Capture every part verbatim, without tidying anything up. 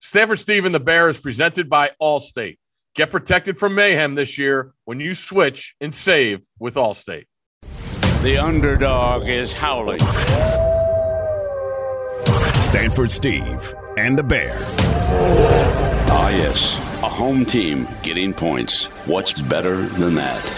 Stanford Steve and the Bear is presented by Allstate. Get protected from mayhem this year when you switch and save with Allstate. The underdog is howling. Stanford Steve and the Bear. Ah, yes. A home team getting points. What's better than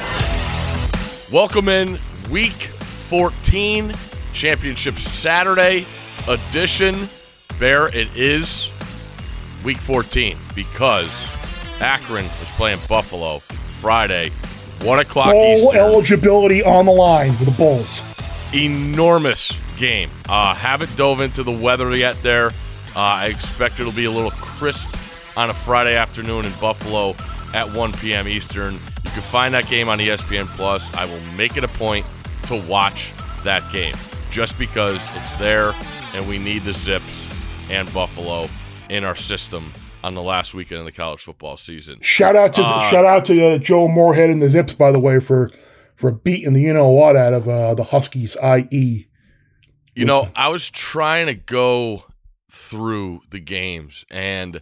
that? Welcome in week fourteen, Championship Saturday edition. Bear, it is week fourteen because Akron is playing Buffalo Friday, one o'clock Bowl Eastern. eligibility on the line for the Bulls. Enormous game. Uh, haven't dove into the weather yet there. Uh, I expect it'll be a little crisp on a Friday afternoon in Buffalo at one p.m. Eastern. You can find that game on E S P N Plus. I will make it a point to watch that game just because it's there and we need the Zips and Buffalo in our system on the last weekend of the college football season. Shout out to uh, shout out to uh, Joe Moorhead and the Zips, by the way, for for beating the you know what out of uh, the Huskies, that is. You know, I was trying to go through the games, and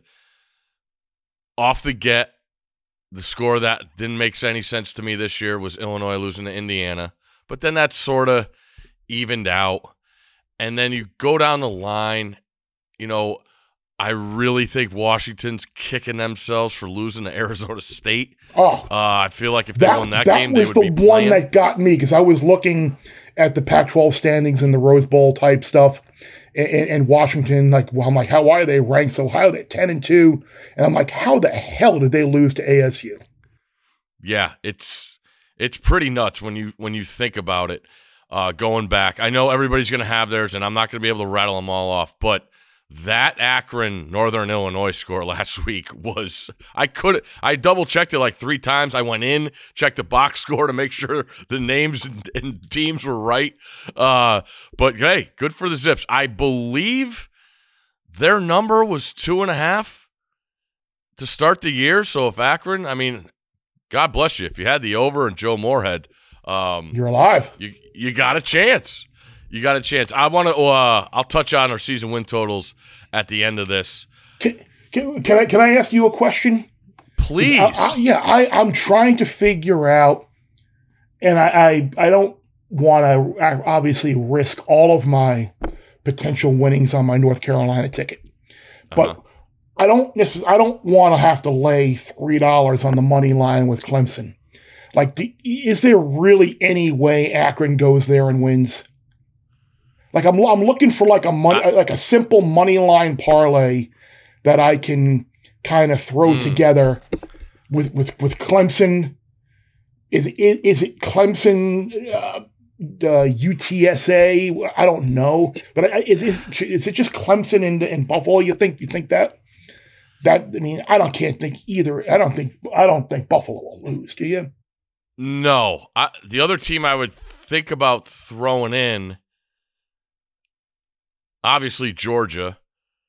off the get, the score that didn't make any sense to me this year was Illinois losing to Indiana. But then that sort of evened out. And then you go down the line, you know, I really think Washington's kicking themselves for losing to Arizona State. Oh, uh, I feel like if they that, won that, that game, they was would the be one playing. that got me because I was looking at the Pac twelve standings and the Rose Bowl type stuff, and, and Washington. Like, well, I'm like, how why are they ranked so high? They're ten and two, and I'm like, how the hell did they lose to A S U? Yeah, it's it's pretty nuts when you when you think about it. Uh, going back, I know everybody's going to have theirs, and I'm not going to be able to rattle them all off, but that Akron Northern Illinois score last week was I could I double checked it like three times. I went in, checked the box score to make sure the names and, and teams were right. Uh, but hey, good for the Zips. I believe their number was two and a half to start the year. So if Akron, I mean, God bless you. If you had the over and Joe Moorhead, um, You're alive. You you got a chance. You got a chance. I want to. Uh, I'll touch on our season win totals at the end of this. Can, can, can I can I ask you a question? Please. I, I, yeah, I, I'm trying to figure out, and I I, I don't want to obviously risk all of my potential winnings on my North Carolina ticket, but Uh-huh. I don't necess- I don't want to have to lay three dollars on the money line with Clemson. Like, the, is there really any way Akron goes there and wins? Like, I'm I'm looking for like a money I, like a simple money line parlay that I can kind of throw mm. together with, with, with Clemson. Is is, is it Clemson, uh, uh, U T S A? I don't know, but is is, is it just Clemson and, and Buffalo? You think you think that that I mean I don't can't think either. I don't think I don't think Buffalo will lose. Do you? No, I, the other team I would think about throwing in. Obviously, Georgia.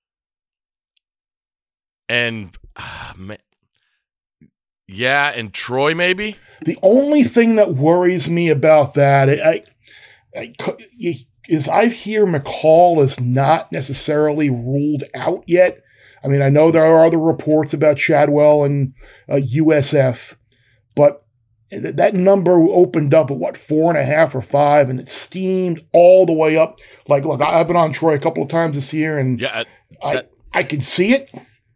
And, uh, man, yeah, and Troy maybe? The only thing that worries me about that I, I, is I hear McCall is not necessarily ruled out yet. I mean, I know there are other reports about Chadwell and uh, U S F, but that number opened up at, what, four and a half or five, and it steamed all the way up. Like, look, I've been on Troy a couple of times this year, and yeah, I, that, I can see it.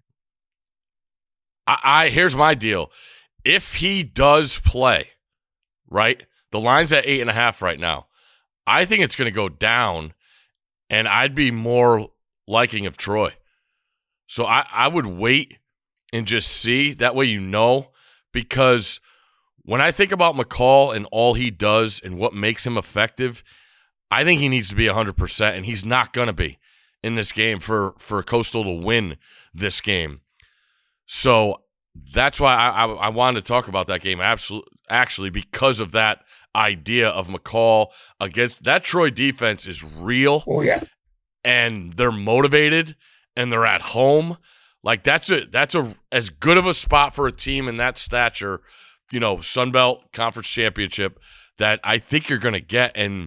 I, I Here's my deal. If he does play, right, the line's at eight and a half right now. I think it's going to go down, and I'd be more liking of Troy. So I, I would wait and just see. That way you know, because – when I think about McCall and all he does and what makes him effective, I think he needs to be one hundred percent, and he's not going to be in this game for, for Coastal to win this game. So that's why I, I, I wanted to talk about that game absolutely, actually because of that idea of McCall against – that Troy defense is real. Oh, yeah. And they're motivated, and they're at home. Like, that's a that's a as good of a spot for a team in that stature – you know, Sun Belt Conference Championship that I think you're going to get. And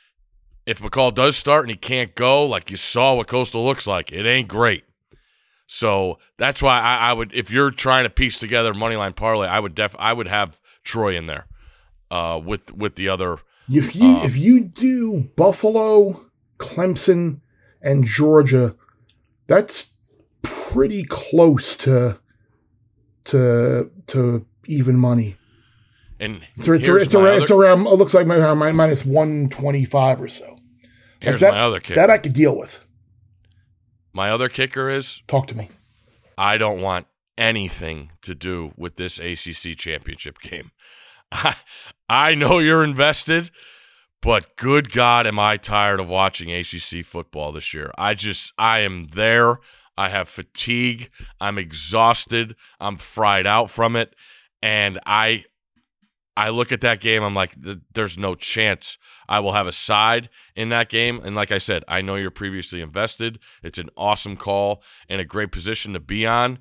if McCall does start and he can't go, like you saw what Coastal looks like, it ain't great. So that's why I, I would, if you're trying to piece together moneyline parlay, I would def, I would have Troy in there uh, with with the other. If you um, if you do Buffalo, Clemson, and Georgia, that's pretty close to to to even money. And it's it's, here's it's, my around, other, it's around. It looks like my, my minus one twenty five or so. Here's like that, my other kicker. That I could deal with. My other kicker is talk to me. I don't want anything to do with this A C C championship game. I, I know you're invested, but good God, am I tired of watching A C C football this year. I just, I am there. I have fatigue. I'm exhausted. I'm fried out from it. And I I look at that game, I'm like, there's no chance I will have a side in that game. And like I said, I know you're previously invested. It's an awesome call and a great position to be on.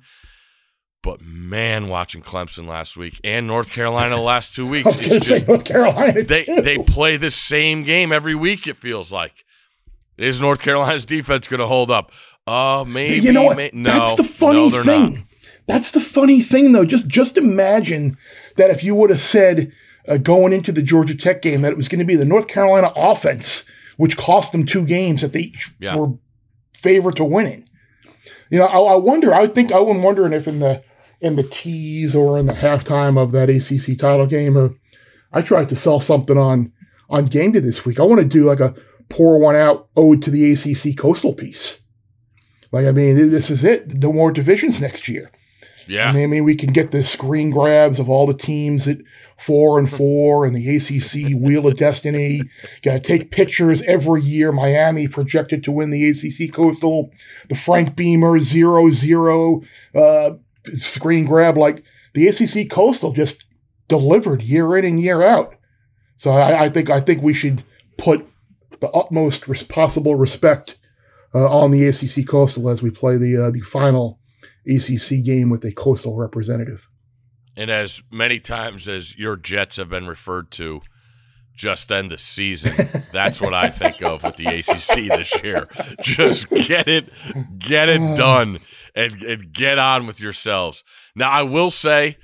But, man, watching Clemson last week and North Carolina the last two weeks. I was going to say North Carolina, they, too. they play the same game every week, it feels like. Is North Carolina's defense going to hold up? Uh, maybe. You know what? May- no, That's the funny no, thing. Not. That's the funny thing, though. Just just imagine that if you would have said uh, going into the Georgia Tech game that it was going to be the North Carolina offense, which cost them two games that they yeah. were favored to winning. You know, I, I wonder. I think I was wondering if in the in the tease or in the halftime of that A C C title game, or I tried to sell something on on Game Day this week. I want to do like a pour one out ode to the A C C Coastal piece. Like, I mean, this is it. No more divisions next year. Yeah. I mean, I mean, we can get the screen grabs of all the teams at four and four and the A C C Wheel of Destiny. Got to take pictures every year. Miami projected to win the A C C Coastal. The Frank Beamer zero zero uh, screen grab. Like, the A C C Coastal just delivered year in and year out. So I, I think I think we should put the utmost res- possible respect uh, on the A C C Coastal as we play the uh, the final A C C game with a Coastal representative. And as many times as your Jets have been referred to, just end the season. That's what I think of with the A C C this year. Just get it, get it done, and, and get on with yourselves. Now, I will say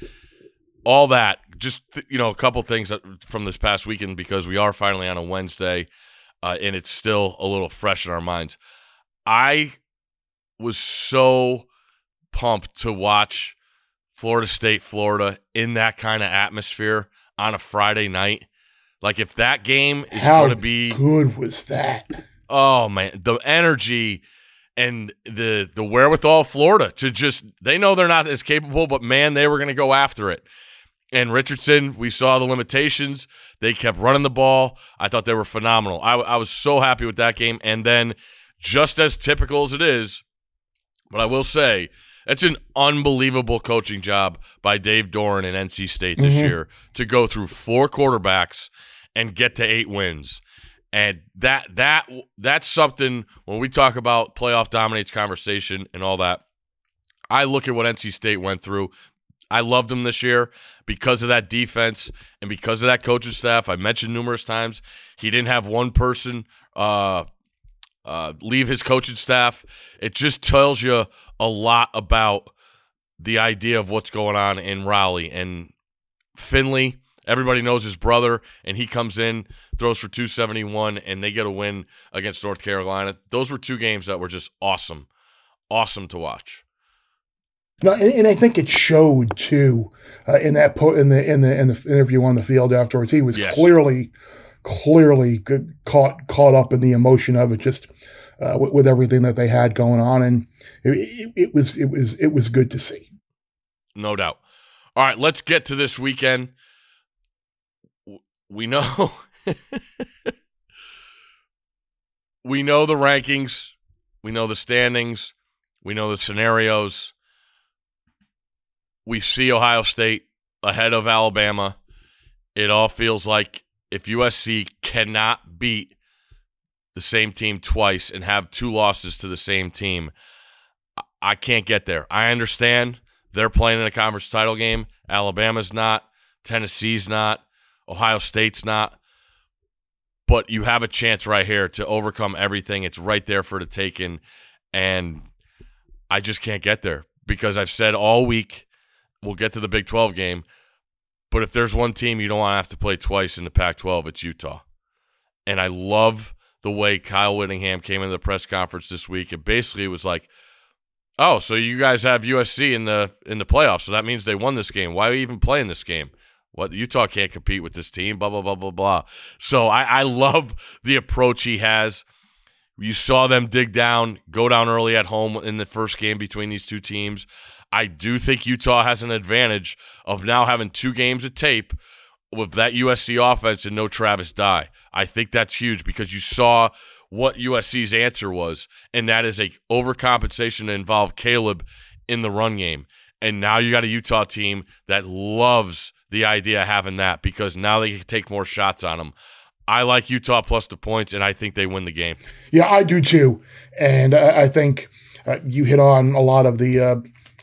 all that, just, you know, a couple things from this past weekend, because we are finally on a Wednesday, uh, and it's still a little fresh in our minds. I was so pumped to watch Florida State, Florida in that kind of atmosphere on a Friday night. Like, if that game is going to be good, was that? Oh man, the energy and the the wherewithal of Florida to just, they know they're not as capable, but man, they were going to go after it. And Richardson, we saw the limitations. They kept running the ball. I thought they were phenomenal. I, I was so happy with that game. And then, just as typical as it is, but I will say, it's an unbelievable coaching job by Dave Doran and N C State this mm-hmm. year to go through four quarterbacks and get to eight wins. And that that that's something, when we talk about playoff dominates conversation and all that, I look at what N C State went through. I loved them this year because of that defense and because of that coaching staff. I mentioned numerous times he didn't have one person uh, uh, leave his coaching staff. It just tells you a lot about the idea of what's going on in Raleigh. And Finley, everybody knows his brother, and he comes in, throws for two seventy-one, and they get a win against North Carolina. Those were two games that were just awesome, awesome to watch. No, and, and I think it showed too uh, in that po- in the in the in the interview on the field afterwards. He was yes. clearly, clearly good, caught caught up in the emotion of it, just uh, with, with everything that they had going on, and it, it, it was it was it was good to see. No doubt. All right, let's get to this weekend. We know we know the rankings, we know the standings, we know the scenarios. We see Ohio State ahead of Alabama. It all feels like if U S C cannot beat the same team twice and have two losses to the same team, I can't get there. I understand they're playing in a conference title game. Alabama's not. Tennessee's not. Ohio State's not. But you have a chance right here to overcome everything. It's right there for the taking. And I just can't get there because I've said all week we'll get to the Big twelve game, but if there's one team you don't want to have to play twice in the Pac twelve, it's Utah. And I love the way Kyle Whittingham came into the press conference this week. It basically was like, oh, so you guys have U S C in the in the playoffs, so that means they won this game. Why are we even playing this game? What, Utah can't compete with this team, blah, blah, blah, blah, blah. So I, I love the approach he has. You saw them dig down, go down early at home in the first game between these two teams. I do think Utah has an advantage of now having two games of tape with that U S C offense and no Travis Dye. I think that's huge because you saw what U S C's answer was, and that is a overcompensation to involve Caleb in the run game. And now you got a Utah team that loves the idea of having that because now they can take more shots on them. I like Utah plus the points, and I think they win the game. Yeah, I do too. And I, I think uh, you hit on a lot of the uh,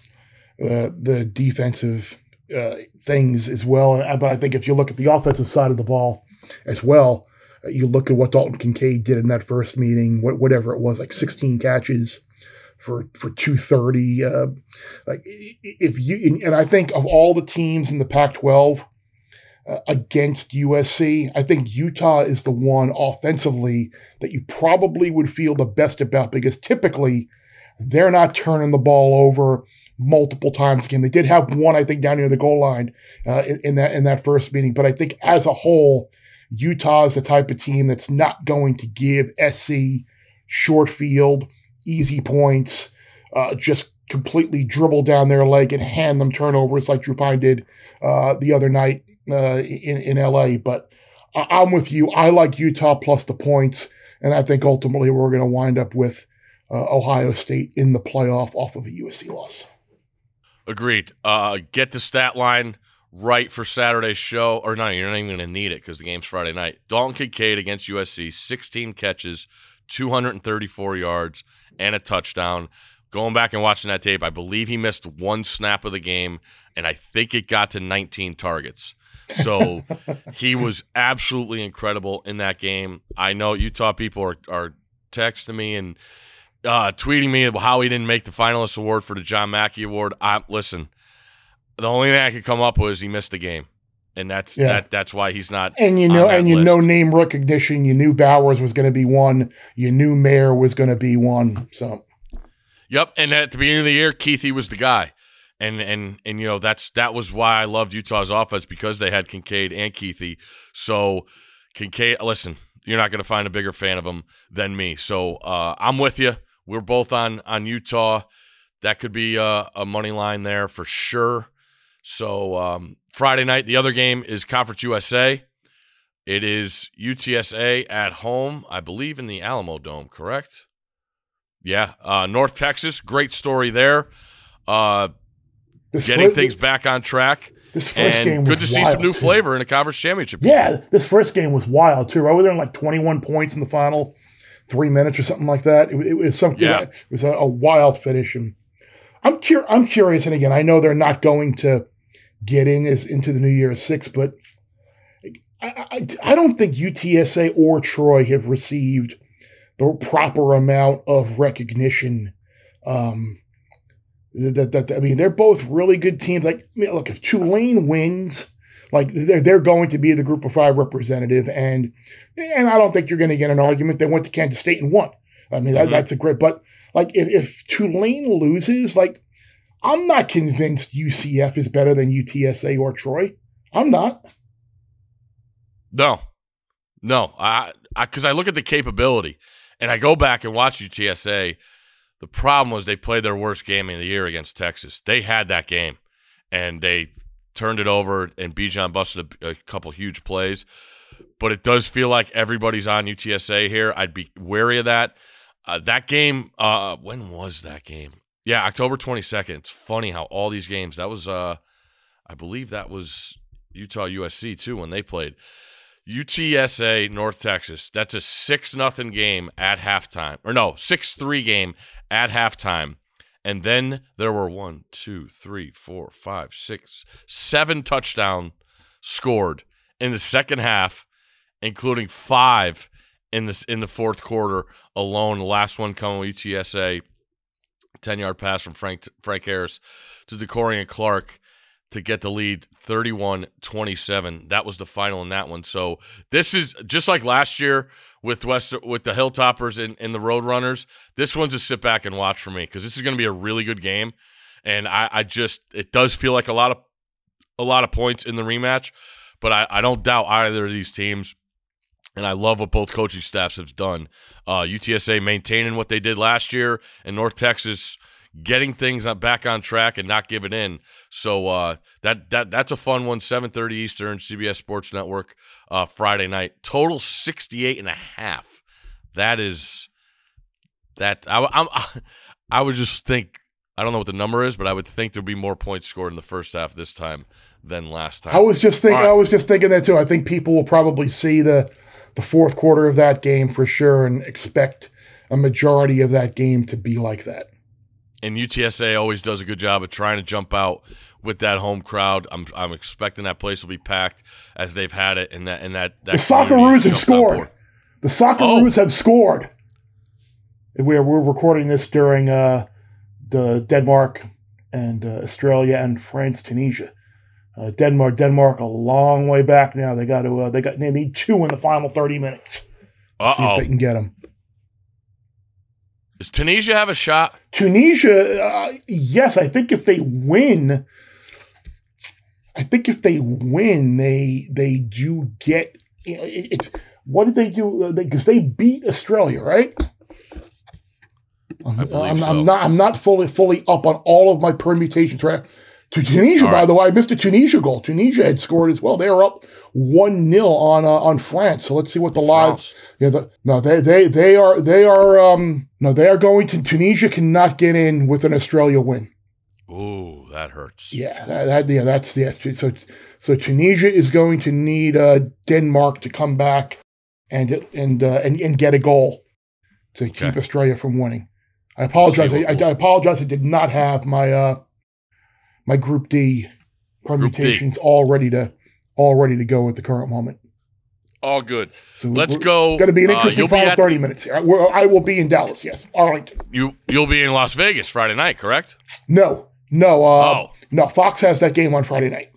uh, the defensive uh, things as well. But I think if you look at the offensive side of the ball as well, uh, you look at what Dalton Kincaid did in that first meeting, wh- whatever it was, like sixteen catches for for two thirty. Uh, like if you and I think of all the teams in the Pac twelve uh, against U S C, I think Utah is the one offensively that you probably would feel the best about because typically they're not turning the ball over multiple times a game. They did have one, I think, down near the goal line uh, in, in that in that first meeting, but I think as a whole, Utah is the type of team that's not going to give S C short field, easy points, uh, just completely dribble down their leg and hand them turnovers like Drew Pine did uh, the other night uh, in, in L A. But I- I'm with you. I like Utah plus the points, and I think ultimately we're going to wind up with uh, Ohio State in the playoff off of a U S C loss. Agreed. Uh, get the stat line right for Saturday's show. Or no, you're not even going to need it because the game's Friday night. Dalton Kincaid against U S C, sixteen catches, two hundred thirty-four yards, and a touchdown. Going back and watching that tape, I believe he missed one snap of the game, and I think it got to nineteen targets. So he was absolutely incredible in that game. I know Utah people are, are texting me and uh, tweeting me how he didn't make the finalist award for the John Mackey Award. I, listen, the only thing I could come up with is he missed the game. And that's yeah. that. That's why he's not. And you know, and you list. know, name recognition. You knew Bowers was going to be one. You knew Mayer was going to be one. So, yep. And at the beginning of the year, Keithy was the guy, and and and you know that's that was why I loved Utah's offense because they had Kincaid and Keithy. So, Kincaid, listen, you're not going to find a bigger fan of him than me. So, uh, I'm with you. We're both on on Utah. That could be a, a money line there for sure. So. Um, Friday night, the other game is Conference U S A. It is U T S A at home, I believe in the Alamo Dome, correct? Yeah. Uh, North Texas, great story there. Uh, getting first, things back on track. This first and game was good to see wild, some new too. flavor in a conference championship game. Yeah, this first game was wild, too. Right? We were in like twenty-one points in the final three minutes or something like that. It, it was something. Yeah. It was a, a wild finish. And I'm, cur- I'm curious, and again, I know they're not going to get in as into the New Year's Six, but I, I, I don't think U T S A or Troy have received the proper amount of recognition. Um, that, that, that I mean, they're both really good teams. Like, I mean, look, if Tulane wins, like they're they're going to be the Group of Five representative, and and I don't think you're going to get an argument. They went to Kansas State and won. I mean, that, mm-hmm. that's a great. But like, if, if Tulane loses, like. I'm not convinced U C F is better than U T S A or Troy. I'm not. No, no. I because I, I look at the capability, and I go back and watch U T S A. The problem was they played their worst game of the year against Texas. They had that game, and they turned it over, and Bijan busted a, a couple huge plays. But it does feel like everybody's on U T S A here. I'd be wary of that. Uh, that game, uh, when was that game? Yeah, October twenty-second. It's funny how all these games, that was, uh, I believe that was Utah U S C too when they played. U T S A, North Texas. That's a six nothing game at halftime. Or no, six three game at halftime. And then there were one, two, three, four, five, six, seven touchdowns scored in the second half, including five in, this, in the fourth quarter alone. The last one coming with U T S A. ten-yard pass from Frank Frank Harris to Decorian Clark to get the lead thirty-one twenty-seven. That was the final in that one. So this is just like last year with West with the Hilltoppers and, and the Roadrunners. This one's a sit back and watch for me because this is going to be a really good game. And I, I just it does feel like a lot of a lot of points in the rematch, but I, I don't doubt either of these teams. And I love what both coaching staffs have done. Uh, U T S A maintaining what they did last year, and North Texas getting things back on track and not giving in. So uh, that that that's a fun one. seven thirty Eastern, C B S Sports Network, uh, Friday night. Total sixty-eight and a half. That is that. I, I'm I would just think. I don't know what the number is, but I would think there'd be more points scored in the first half this time than last time. I was just thinking. Right. I was just thinking that too. I think people will probably see the the fourth quarter of that game for sure and expect a majority of that game to be like that. And U T S A always does a good job of trying to jump out with that home crowd. I'm I'm expecting that place will be packed as they've had it, and that and that, that the Socceroos have scored. The Socceroos oh. have scored. We're we're recording this during uh, the Denmark and uh, Australia and France Tunisia. Uh, Denmark Denmark a long way back now. They got to uh, they got they need two in the final thirty minutes. Uh See if they can get them. Does Tunisia have a shot? Tunisia, uh, yes. I think if they win, I think if they win, they they do get. It's what did they do? Because they, they beat Australia, right? I believe I'm, so. I'm not. I'm not fully fully up on all of my permutations. Right? To Tunisia, All by right. the way, I missed a Tunisia goal. Tunisia had scored as well. They were up one nil on uh, on France. So let's see what the live. Yeah, the, no, they they they are they are um no they are going to Tunisia cannot get in with an Australia win. Ooh, that hurts. Yeah, that, that yeah that's the so so Tunisia is going to need uh, Denmark to come back and and uh, and and get a goal to keep Okay. Australia from winning. I apologize. I, I, I apologize. I did not have my uh my Group D permutations all ready to all ready to go at the current moment. All good. So Let's go. Going to be an Uh, interesting you'll be final at- thirty minutes here. I, we're- I will be in Dallas. Yes, Arlington. You you'll be in Las Vegas Friday night, correct? No, no, uh, Oh. no. Fox has that game on Friday night.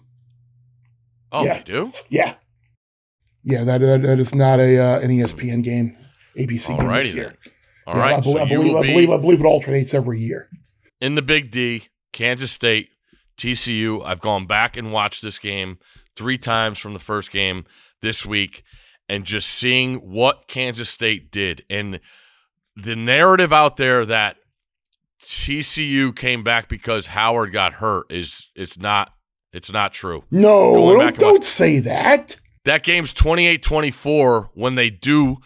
Oh, Yeah. you do? Yeah, yeah. That that, that is not a uh, an E S P N game. A B C game Alrighty this year. then. All Yeah, right. I, believe, so I, you believe, will I be believe I believe it alternates every year. in the Big D, Kansas State, T C U. I've gone back and watched this game three times from the first game this week, and just seeing what Kansas State did, and the narrative out there that T C U came back because Howard got hurt is it's not it's not true. No, Going don't, back and don't watch- say that. That game's twenty-eight twenty-four when they do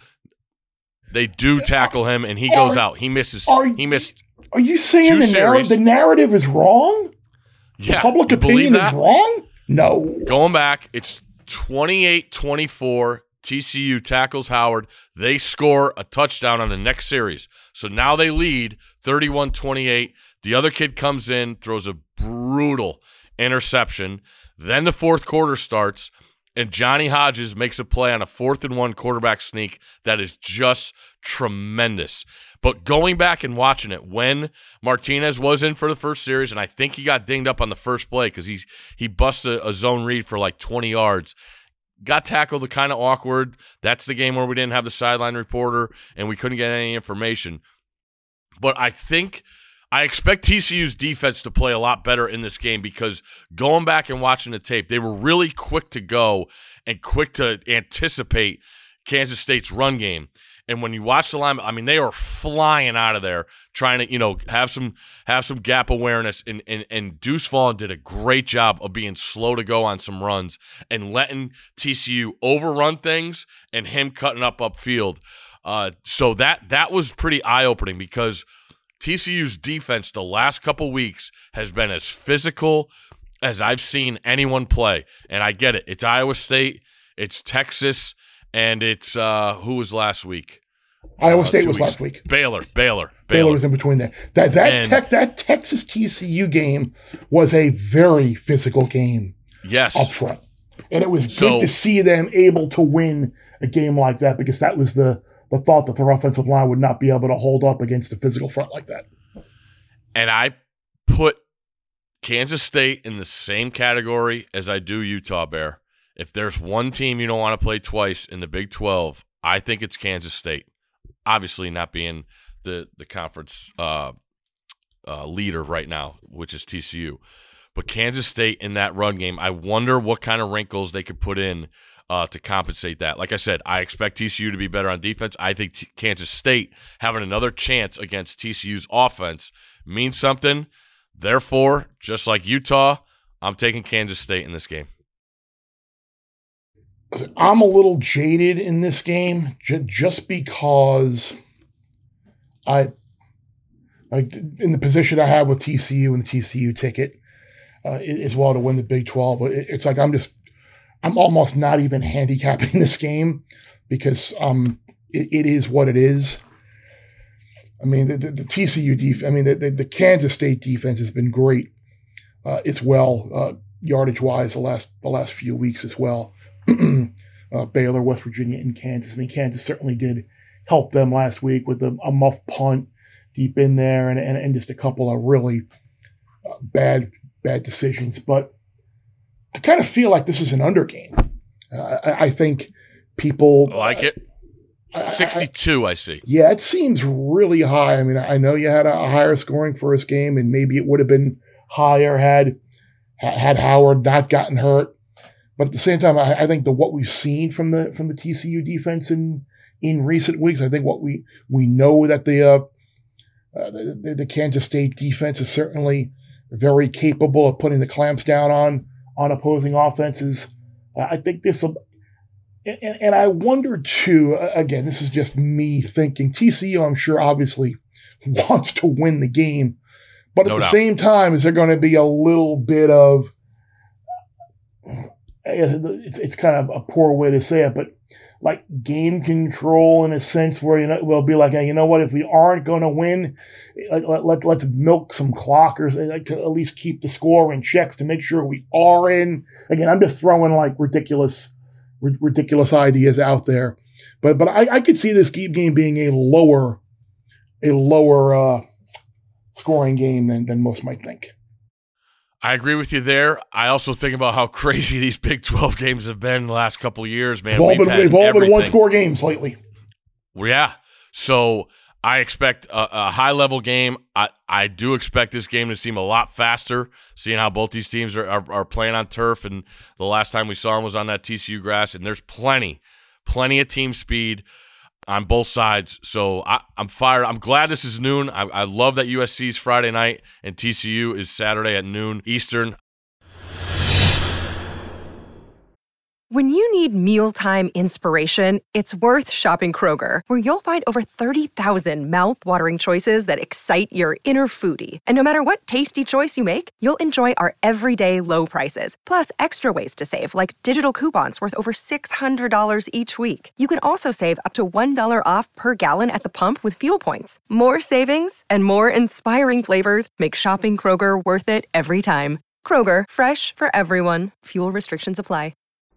they do tackle him and he goes Are- out. He misses are he missed Are you saying Two the, narr- series. the narrative is wrong? yeah, Public you believe opinion is that? wrong? No. Going back, it's twenty-eight twenty-four. T C U tackles Howard. They score a touchdown on the next series. So now they lead thirty-one twenty-eight. The other kid comes in, throws a brutal interception. Then the fourth quarter starts, and Johnny Hodges makes a play on a fourth and one quarterback sneak that is just tremendous. But going back and watching it, when Martinez was in for the first series, and I think he got dinged up on the first play because he, he busted a, a zone read for like twenty yards, got tackled kind of awkward. That's the game where we didn't have the sideline reporter and we couldn't get any information. But I think I expect T C U's defense to play a lot better in this game because going back and watching the tape, they were really quick to go and quick to anticipate Kansas State's run game. And when you watch the line, I mean, they are flying out of there trying to, you know, have some have some gap awareness. And, and, and Deuce Vaughn did a great job of being slow to go on some runs and letting T C U overrun things and him cutting up upfield. Uh, so that that was pretty eye-opening because T C U's defense the last couple weeks has been as physical as I've seen anyone play. And I get it. It's Iowa State, it's Texas, and it's uh, who was last week? Iowa Uh, State two was weeks- last week. Baylor, Baylor, Baylor Baylor. was in between there. That that And- tech that Texas T C U game was a very physical game Yes. up front, and it was So- good to see them able to win a game like that because that was the the thought that their offensive line would not be able to hold up against a physical front like that. And I put Kansas State in the same category as I do Utah, Bear. If there's one team you don't want to play twice in the Big twelve, I think it's Kansas State. Obviously not being the, the conference uh, uh, leader right now, which is T C U. But Kansas State in that run game, I wonder what kind of wrinkles they could put in uh, to compensate that. Like I said, I expect T C U to be better on defense. I think T- Kansas State having another chance against T C U's offense means something. Therefore, just like Utah, I'm taking Kansas State in this game. I'm a little jaded in this game j- just because I, like, in the position I have with T C U and the T C U ticket uh, as well to win the Big twelve. But it, it's like I'm just, I'm almost not even handicapping this game because um, it, it is what it is. I mean, the, the, the T C U defense, I mean, the, the, the Kansas State defense has been great uh, as well, uh, yardage-wise, the last the last few weeks as well. uh, Baylor, West Virginia, and Kansas. I mean, Kansas certainly did help them last week with a, a muff punt deep in there and, and, and just a couple of really uh, bad, bad decisions. But I kind of feel like this is an under game. Uh, I, I think people I like it. sixty-two, I, I see. Yeah, it seems really high. I mean, I know you had a, a higher scoring first game, and maybe it would have been higher had had Howard not gotten hurt. But at the same time, I, I think the what we've seen from the from the T C U defense in in recent weeks, I think what we we know that the uh, uh, the, the Kansas State defense is certainly very capable of putting the clamps down on on opposing offenses. Uh, I think this will. And, and I wonder, too, again, this is just me thinking, T C U, I'm sure, obviously wants to win the game. But at no the doubt. same time, is there going to be a little bit of, it's, it's kind of a poor way to say it, but like game control in a sense where, you know, we'll be like, hey, you know what, if we aren't going to win, let, let, let, let's milk some clockers and like to at least keep the score in checks to make sure we are in. Again, I'm just throwing like ridiculous ridiculous ideas out there, but but I, I could see this game being a lower a lower uh, scoring game than than most might think. I agree with you there. I also think about how crazy these Big twelve games have been the last couple of years, man. They've all We've been, had they've all been one score everything. games lately. Well, yeah. So I expect a, a high level game. I, I do expect this game to seem a lot faster, seeing how both these teams are, are, are playing on turf. And the last time we saw them was on that T C U grass. And there's plenty, plenty of team speed on both sides. So I, I'm fired. I'm glad this is noon. I, I love that U S C is Friday night and T C U is Saturday at noon Eastern. When you need mealtime inspiration, it's worth shopping Kroger, where you'll find over thirty thousand mouth-watering choices that excite your inner foodie. And no matter what tasty choice you make, you'll enjoy our everyday low prices, plus extra ways to save, like digital coupons worth over six hundred dollars each week. You can also save up to one dollar off per gallon at the pump with fuel points. More savings and more inspiring flavors make shopping Kroger worth it every time. Kroger, fresh for everyone. Fuel restrictions apply.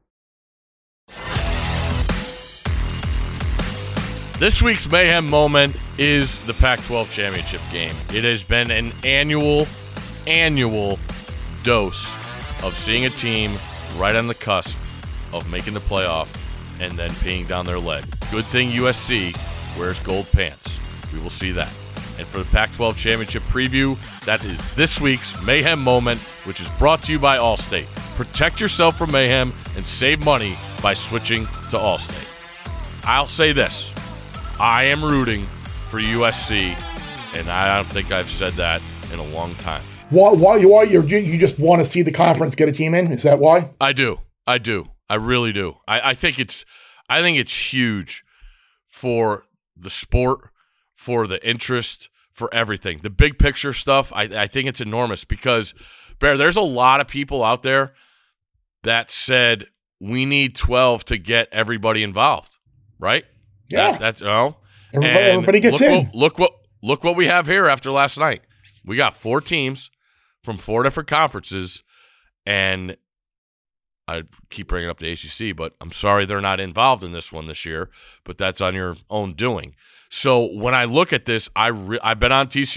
This week's Mayhem moment is the Pac twelve championship game. It has been an annual, annual dose of seeing a team right on the cusp of making the playoff and then peeing down their leg. Good thing U S C wears gold pants. We will see that. And for the Pac twelve championship preview, that is this week's Mayhem moment, which is brought to you by Allstate. Protect yourself from mayhem and save money by switching to Allstate. I'll say this. I am rooting for U S C, and I don't think I've said that in a long time. Why? Why? Why? You you just want to see the conference get a team in? Is that why? I do. I do. I really do. I, I think it's. I think it's huge for the sport, for the interest, for everything. The big picture stuff. I, I think it's enormous because, Bear, there's a lot of people out there that said we need twelve to get everybody involved, right? Yeah, that, that's you know, everybody, and everybody gets look in. What, look what look what we have here after last night. We got four teams from four different conferences, and I keep bringing up the A C C, but I'm sorry they're not involved in this one this year. But that's on your own doing. So when I look at this, I re- I've been on T C U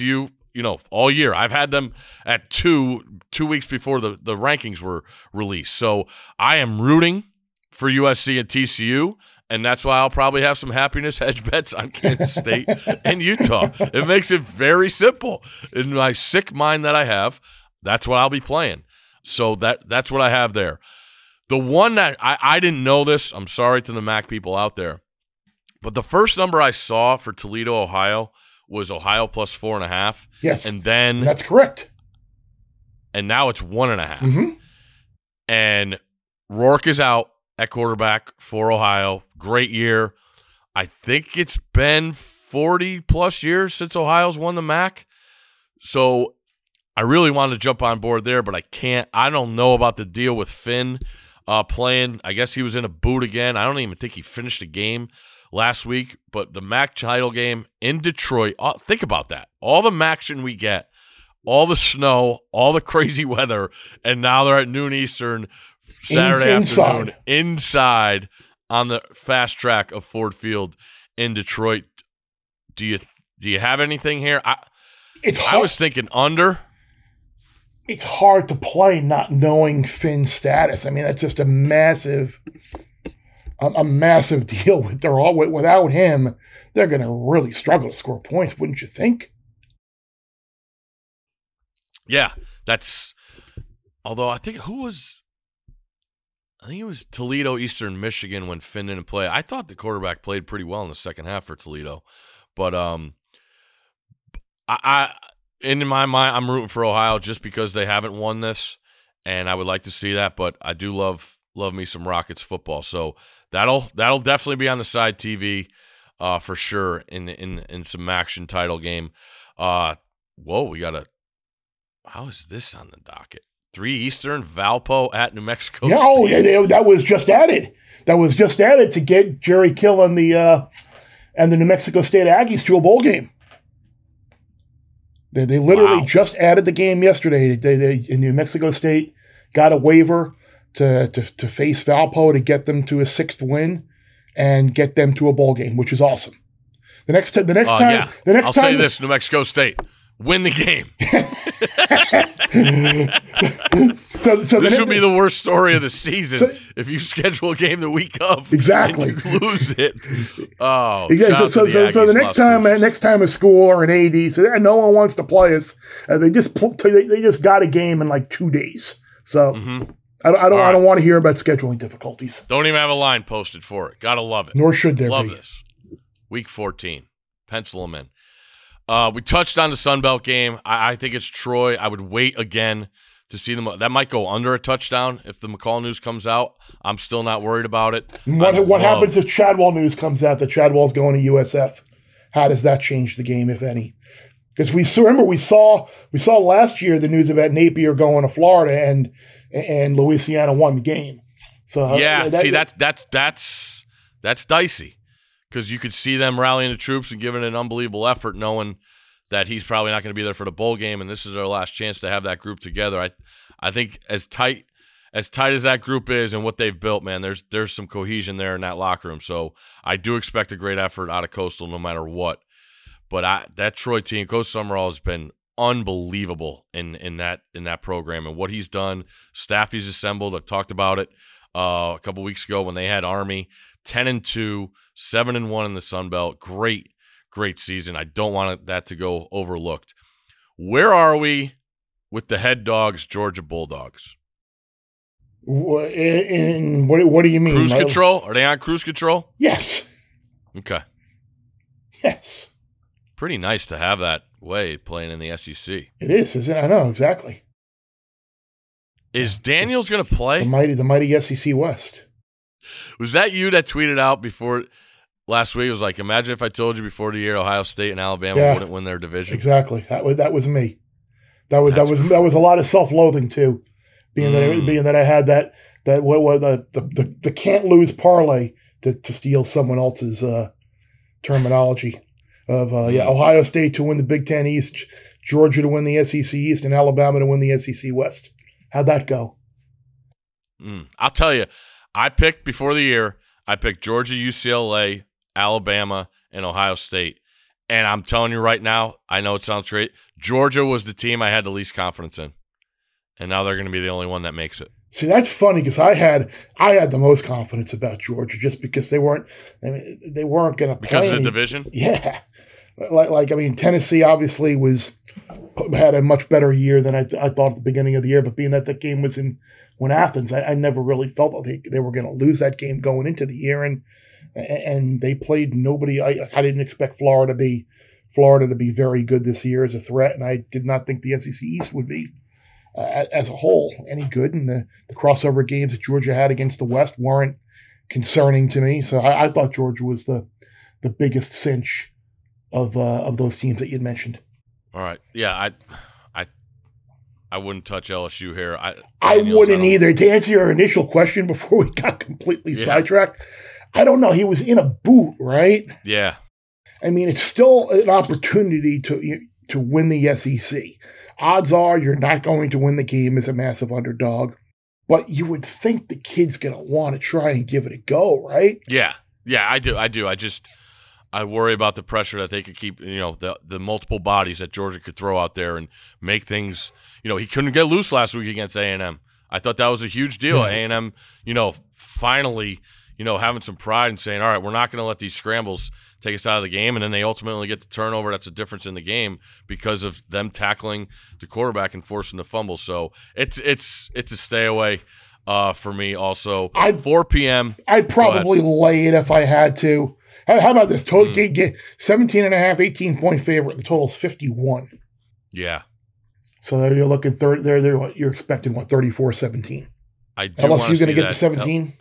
you know, all year. I've had them at two two weeks before the, the rankings were released. So I am rooting for U S C and T C U, and that's why I'll probably have some happiness hedge bets on Kansas State and Utah. It makes it very simple. In my sick mind that I have, that's what I'll be playing. So that that's what I have there. The one that I, I didn't know this, I'm sorry to the M A C people out there, but the first number I saw for Toledo, Ohio, was Ohio plus four and a half. Yes, and then that's correct. And now it's one and a half. Mm-hmm. And Rourke is out at quarterback for Ohio. Great year. I think it's been forty plus years since Ohio's won the M A C. So I really wanted to jump on board there, but I can't. I don't know about the deal with Finn uh, playing. I guess he was in a boot again. I don't even think he finished a game last week. But the M A C title game in Detroit, uh, think about that. All the M A C we get, all the snow, all the crazy weather, and now they're at noon Eastern Saturday in, inside. afternoon inside on the fast track of Ford Field in Detroit. Do you do you have anything here? I it's I was thinking under. It's hard to play not knowing Finn's status. I mean, that's just a massive, a, a massive deal. With they're all without him, they're going to really struggle to score points, wouldn't you think? Yeah, that's. Although I think who was, I think it was Toledo, Eastern Michigan when Finn didn't play. I thought the quarterback played pretty well in the second half for Toledo, but um, I. I In my mind, I'm rooting for Ohio just because they haven't won this, and I would like to see that. But I do love love me some Rockets football, so that'll that'll definitely be on the side T V uh, for sure in in in some action title game. Uh, whoa, we got a. How is this on the docket? Three Eastern, Valpo at New Mexico. Yeah, oh yeah, they, that was just added. That was just added to get Jerry Kill and the uh, and the New Mexico State Aggies to a bowl game. They, they literally wow. just added the game yesterday. They, they, in New Mexico State got a waiver to, to to face Valpo to get them to a sixth win and get them to a bowl game, which is awesome. The next t- the next uh, time, yeah. the next I'll time, say this: New Mexico State win the game. so, so this the, would be the worst story of the season so, if you schedule a game the week of exactly and you lose it. Oh, yeah. So, so, the, so, so the next time, uh, next time a school or an A D, so yeah, no one wants to play us. Uh, they just pl- they, they just got a game in like two days. So mm-hmm. I don't I don't, right. I don't want to hear about scheduling difficulties. Don't even have a line posted for it. Gotta love it. Nor should there love be. this. Week fourteen, pencil them in. Uh, we touched on the Sun Belt game. I, I think it's Troy. I would wait again to see them. That might go under a touchdown if the McCall news comes out. I'm still not worried about it. What, I what love, happens if Chadwell news comes out that Chadwell's going to U S F? How does that change the game, if any? Because we remember we saw we saw last year the news about Napier going to Florida and and Louisiana won the game. So yeah, that, see that's that's that's that's dicey. Because you could see them rallying the troops and giving an unbelievable effort, knowing that he's probably not going to be there for the bowl game, and this is our last chance to have that group together. I, I think as tight as tight as that group is and what they've built, man, there's there's some cohesion there in that locker room. So I do expect a great effort out of Coastal, no matter what. But I, that Troy team, Coach Summerall, has been unbelievable in in that in that program and what he's done. Staff he's assembled. I talked about it uh, a couple weeks ago when they had Army, ten and two. Seven and one in the Sun Belt. Great, great season. I don't want that to go overlooked. Where are we with the head dogs, Georgia Bulldogs? In, in what? What do you mean? Cruise control? Are they on cruise control? Yes. Okay. Yes. Pretty nice to have that way playing in the S E C. It is, isn't it? I know exactly. Is Daniels going to play? The mighty, the mighty S E C West. Was that you that tweeted out before last week? It was like, imagine if I told you before the year Ohio State and Alabama yeah, wouldn't win their division. Exactly. That was that was me. That was That's that was crazy. that was a lot of self-loathing too, being Mm. that being that I had that that what was the, the the the can't lose parlay to to steal someone else's uh, terminology of uh, yeah Mm. Ohio State to win the Big Ten East, Georgia to win the S E C East, and Alabama to win the S E C West. How'd that go? Mm. I'll tell you. I picked before the year, I picked Georgia, U C L A, Alabama, and Ohio State. And I'm telling you right now, I know it sounds great. Georgia was the team I had the least confidence in, and now they're going to be the only one that makes it. See, that's funny because I had I had the most confidence about Georgia just because they weren't I mean, they weren't going to play because of any, the division. Yeah, like like I mean, Tennessee obviously was had a much better year than I, th- I thought at the beginning of the year. But being that the game was in when Athens, I, I never really felt that they, they were going to lose that game going into the year, and and they played nobody. I I didn't expect Florida to be Florida to be very good this year as a threat, and I did not think the S E C East would be. Uh, as a whole, any good, and the, the crossover games that Georgia had against the West weren't concerning to me. So I, I thought Georgia was the the biggest cinch of uh, of those teams that you'd mentioned. All right, yeah, I, I, I wouldn't touch L S U here. I I Daniels, wouldn't I either. To answer your initial question before we got completely Yeah. sidetracked, I don't know. He was in a boot, right? Yeah, I mean, it's still an opportunity to to win the S E C. Odds are you're not going to win the game as a massive underdog, but you would think the kid's going to want to try and give it a go, right? yeah, yeah. I do, I do. I just I worry about the pressure that they could keep. You know, the the multiple bodies that Georgia could throw out there and make things. You know, he couldn't get loose last week against A and M. I thought that was a huge deal. A and M, you know, finally, you know, having some pride and saying, all right, we're not going to let these scrambles take us out of the game, and then they ultimately get the turnover. That's a difference in the game because of them tackling the quarterback and forcing the fumble. So it's it's it's a stay away uh, for me also. I'd- four p.m. I'd probably lay it if I had to. How, how about this? Total Mm. get seventeen and a half, eighteen point favorite. The total's fifty-one. Yeah. So there you're looking third there there what you're expecting what thirty-four seventeen. I do Unless wanna you're going to see get that. to seventeen.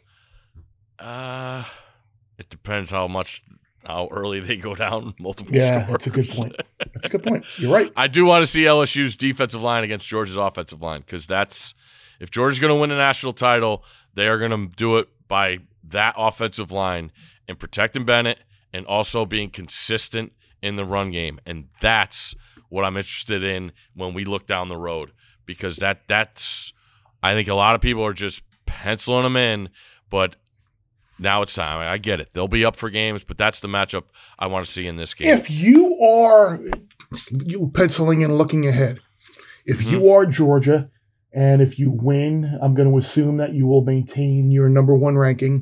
Uh, it depends how much how early they go down multiple Yeah, scores. that's a good point. That's a good point. You're right. I do want to see L S U's defensive line against Georgia's offensive line because that's if Georgia's going to win a national title, they are going to do it by that offensive line and protecting Bennett and also being consistent in the run game. And that's what I'm interested in when we look down the road because that that's I think a lot of people are just penciling them in, but now it's time. I get it. They'll be up for games, but that's the matchup I want to see in this game. If you are you penciling and looking ahead, if Mm-hmm. you are Georgia and if you win, I'm going to assume that you will maintain your number one ranking.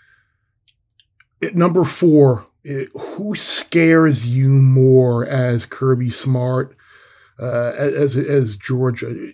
At number four, it, who scares you more as Kirby Smart, uh, as as Georgia?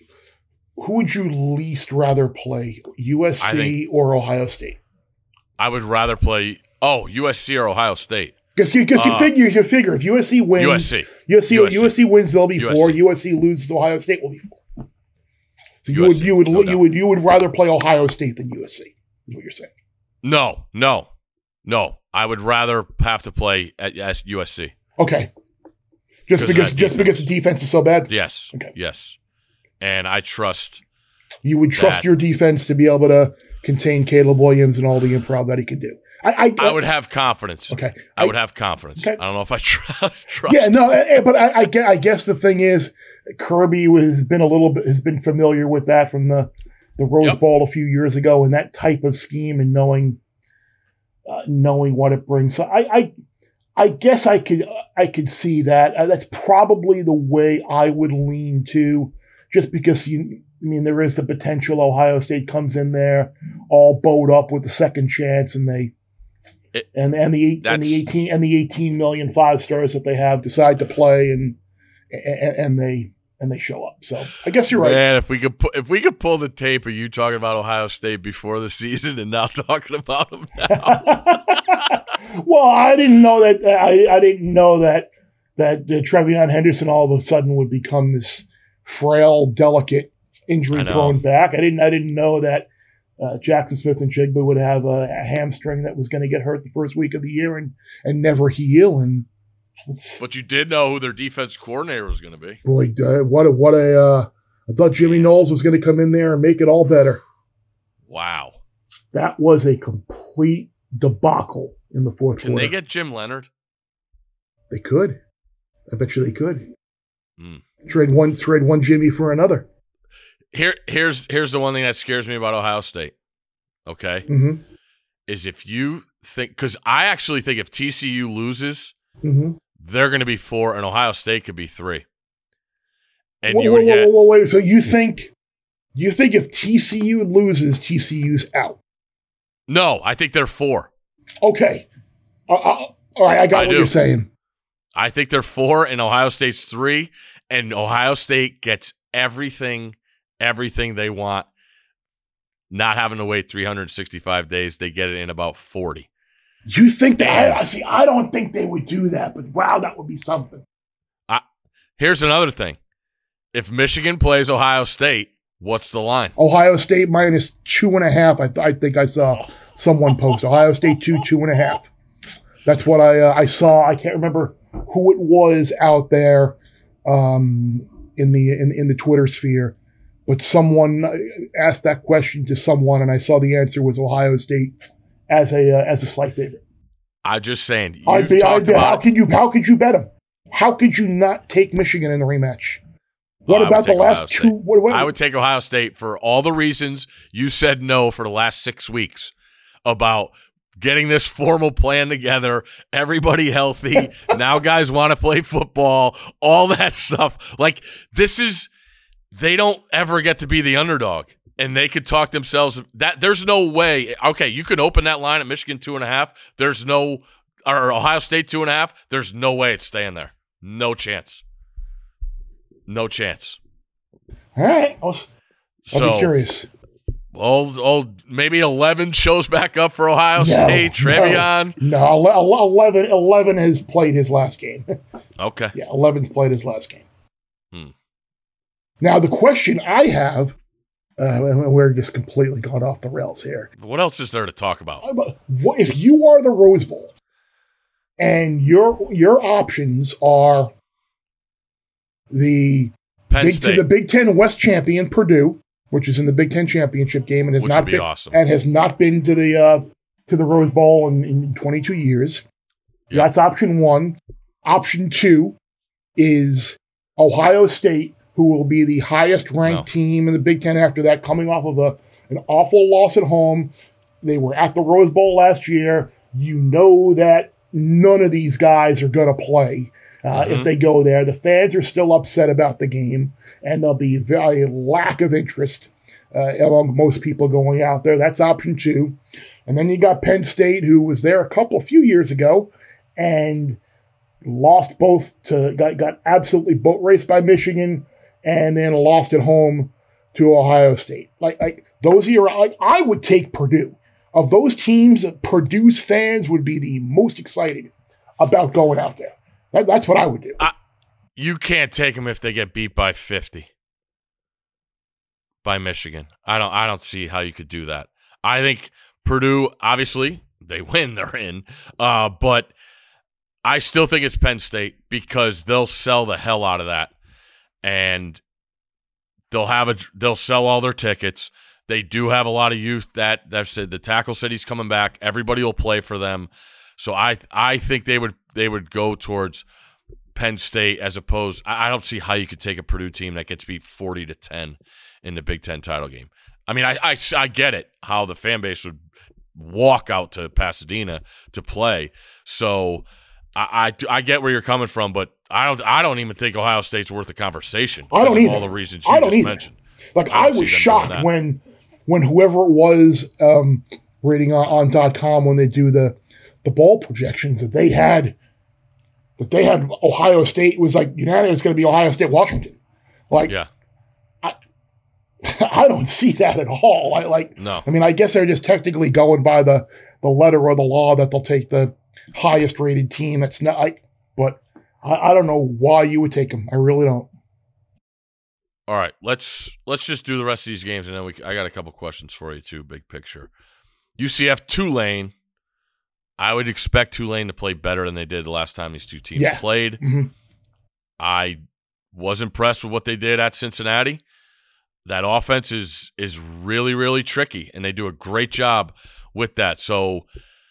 Who would you least rather play, U S C I think- or Ohio State? I would rather play oh U S C or Ohio State. Because you, cause you Uh, figure, you figure if U S C wins, U S C. U S C, U S C. U S C wins, they'll be U S C. four. U S C loses, Ohio State will be four. So you U S C, would you would no you doubt. would you would rather play Ohio State than U S C? Is what you're saying? No, no, no. I would rather have to play at S- U S C. Okay, just Because of because that just because the defense is so bad, Yes. Okay. Yes. And I trust you would trust that- your defense to be able to contain Caleb Williams and all the improv that he can do. I I, I would have confidence. Okay, I would have confidence. Okay. I don't know if I tr- trust. Yeah, no, eh, eh, but I, I, gue- I guess the thing is, Kirby has been a little bit has been familiar with that from the the Rose Yep. Bowl a few years ago, and that type of scheme and knowing uh, knowing what it brings. So I, I I guess I could I could see that. Uh, that's probably the way I would lean to, just because you. I mean, there is the potential Ohio State comes in there all bowed up with the second chance, and they. It- and and the eight, and the that's- eighteen and the eighteen million five stars that they have decide to play and and, and they and they show up. So I guess you're right. Man, if we could pu- if we could pull the tape of you talking about Ohio State before the season and now talking about them now. Well, I didn't know that. I, I didn't know that that uh, Trevion Henderson all of a sudden would become this frail, delicate, injury-prone back. I didn't. I didn't know that uh, Jackson Smith and Jigba would have a, a hamstring that was going to get hurt the first week of the year and and never heal. And it's, But you did know who their defense coordinator was going to be. boy, uh, what a what a. Uh, I thought Jimmy Knowles was going to come in there and make it all better. Wow. That was a complete debacle in the fourth Can quarter. they get Jim Leonard? They could. I bet you they could. Mm. Trade one, trade one Jimmy for another. Here, here's here's the one thing that scares me about Ohio State. Okay, Mm-hmm. is if you think because I actually think if T C U loses, Mm-hmm. they're going to be four, and Ohio State could be three. and wait, you would wait, get. Wait, wait, wait. So you think you think if T C U loses, T C U's out? No, I think they're four. Okay. Uh, uh, all right, I got I what do. you're saying. I think they're four, and Ohio State's three, and Ohio State gets everything, everything they want. Not having to wait three hundred sixty-five days, they get it in about forty. You think that? I see. I don't think they would do that, but wow, that would be something. I, here's another thing: if Michigan plays Ohio State, what's the line? Ohio State minus two and a half. I, th- I think I saw someone post Ohio State two, two and a half. That's what I uh, I saw. I can't remember who it was out there um, in the in, in the Twitter sphere, but someone asked that question to someone, and I saw the answer was Ohio State as a uh, as a slight favorite. I'm just saying. You've I'd be, talked I'd be, about how could you how could you bet them? How could you not take Michigan in the rematch? What Oh, I would about the take Ohio last State. two? What, what, I would take Ohio State for all the reasons you said no for the last six weeks about getting this formal plan together, everybody healthy. Now guys want to play football, all that stuff. Like, this is, they don't ever get to be the underdog, and they could talk themselves. That there's no way. Okay, you can open that line at Michigan two and a half. There's no, or Ohio State two and a half. There's no way it's staying there. No chance. No chance. All right, I'll, I'll So, be curious. Old, old, maybe eleven shows back up for Ohio No, State. Trevion. No, no, eleven, eleven has played his last game. Okay. Yeah, eleven's played his last game. Hmm. Now, the question I have, uh, we're just completely gone off the rails here. What else is there to talk about? What if you are the Rose Bowl and your your options are the Penn Big, State. the Big Ten West champion Purdue, which is in the Big Ten championship game and has Which not would be been awesome. and has not been to the uh, to the Rose Bowl in, in twenty-two years. Yeah. That's option one. Option two is Ohio State, who will be the highest ranked No. team in the Big Ten after that, coming off of a an awful loss at home. They were at the Rose Bowl last year. You know that none of these guys are going to play uh, Mm-hmm. if they go there. The fans are still upset about the game, and there'll be very lack of interest uh, among most people going out there. That's option two. And then you got Penn State, who was there a couple, few years ago, and lost both to, got, got absolutely boat raced by Michigan, and then lost at home to Ohio State. Like, like those are your, like, I would take Purdue. Of those teams, Purdue's fans would be the most excited about going out there. That, that's what I would do. I, you can't take them if they get beat by fifty by Michigan. I don't. I don't see how you could do that. I think Purdue, obviously, they win, they're in. Uh, but I still think it's Penn State because they'll sell the hell out of that, and they'll have a. They'll sell all their tickets. They do have a lot of youth that that said the tackle said he's coming back. Everybody will play for them. So I I think they would they would go towards Penn State as opposed. I, I don't see how you could take a Purdue team that gets beat forty to ten in the Big Ten title game. I mean, I, I, I get it how the fan base would walk out to Pasadena to play. So I, I, I get where you're coming from, but I don't I don't even think Ohio State's worth the conversation. I don't of either. all the reasons you I don't just either. mentioned. Like, I I, don't see was them doing shocked that. when when whoever it was um, rating on, on .com when they do the the bowl projections that they had that they had Ohio State was like unanimous going to be Ohio State Washington. Like, Yeah. I I don't see that at all. I like No. I mean, I guess they're just technically going by the the letter of the law that they'll take the highest rated team. That's not like, but I, I don't know why you would take them. I really don't. All right, let's let's just do the rest of these games, and then we. I got a couple questions for you too. Big picture, U C F Tulane. I would expect Tulane to play better than they did the last time these two teams Yeah. played. Mm-hmm. I was impressed with what they did at Cincinnati. That offense is is really really tricky, and they do a great job with that. So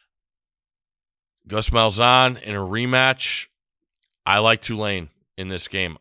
Gus Malzahn in a rematch. I like Tulane in this game.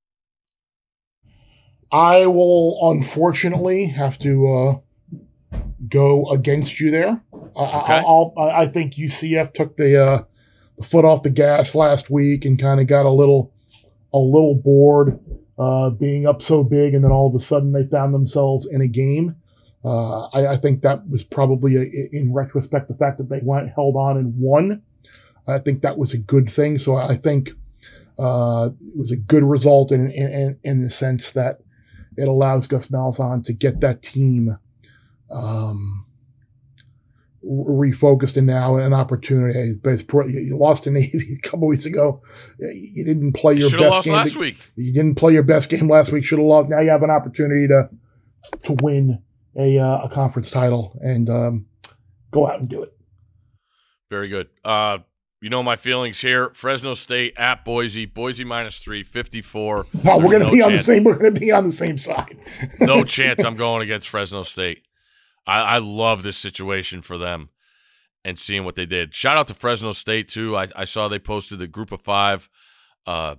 I will unfortunately have to uh, go against you there. I, Okay. I, I'll, I think U C F took the uh, the foot off the gas last week and kind of got a little a little bored uh, being up so big, and then all of a sudden they found themselves in a game. Uh, I, I think that was probably, a, in retrospect, the fact that they went, held on and won. I think that was a good thing. So I think uh, it was a good result in, in, in the sense that it allows Gus Malzahn to get that team um, refocused and now an opportunity. But you lost to Navy a couple weeks ago. You didn't play your you best lost game last week. You didn't play your best game last week. Should have lost. Now you have an opportunity to to win a uh, a conference title and um, go out and do it. Very good. Uh, you know my feelings here. Fresno State at Boise. Boise minus three, fifty-four. No, we're going to no be on the chance. same. We're going to be on the same side. No chance. I'm going against Fresno State. I, I love this situation for them and seeing what they did. Shout out to Fresno State too. I, I saw they posted the group of five uh,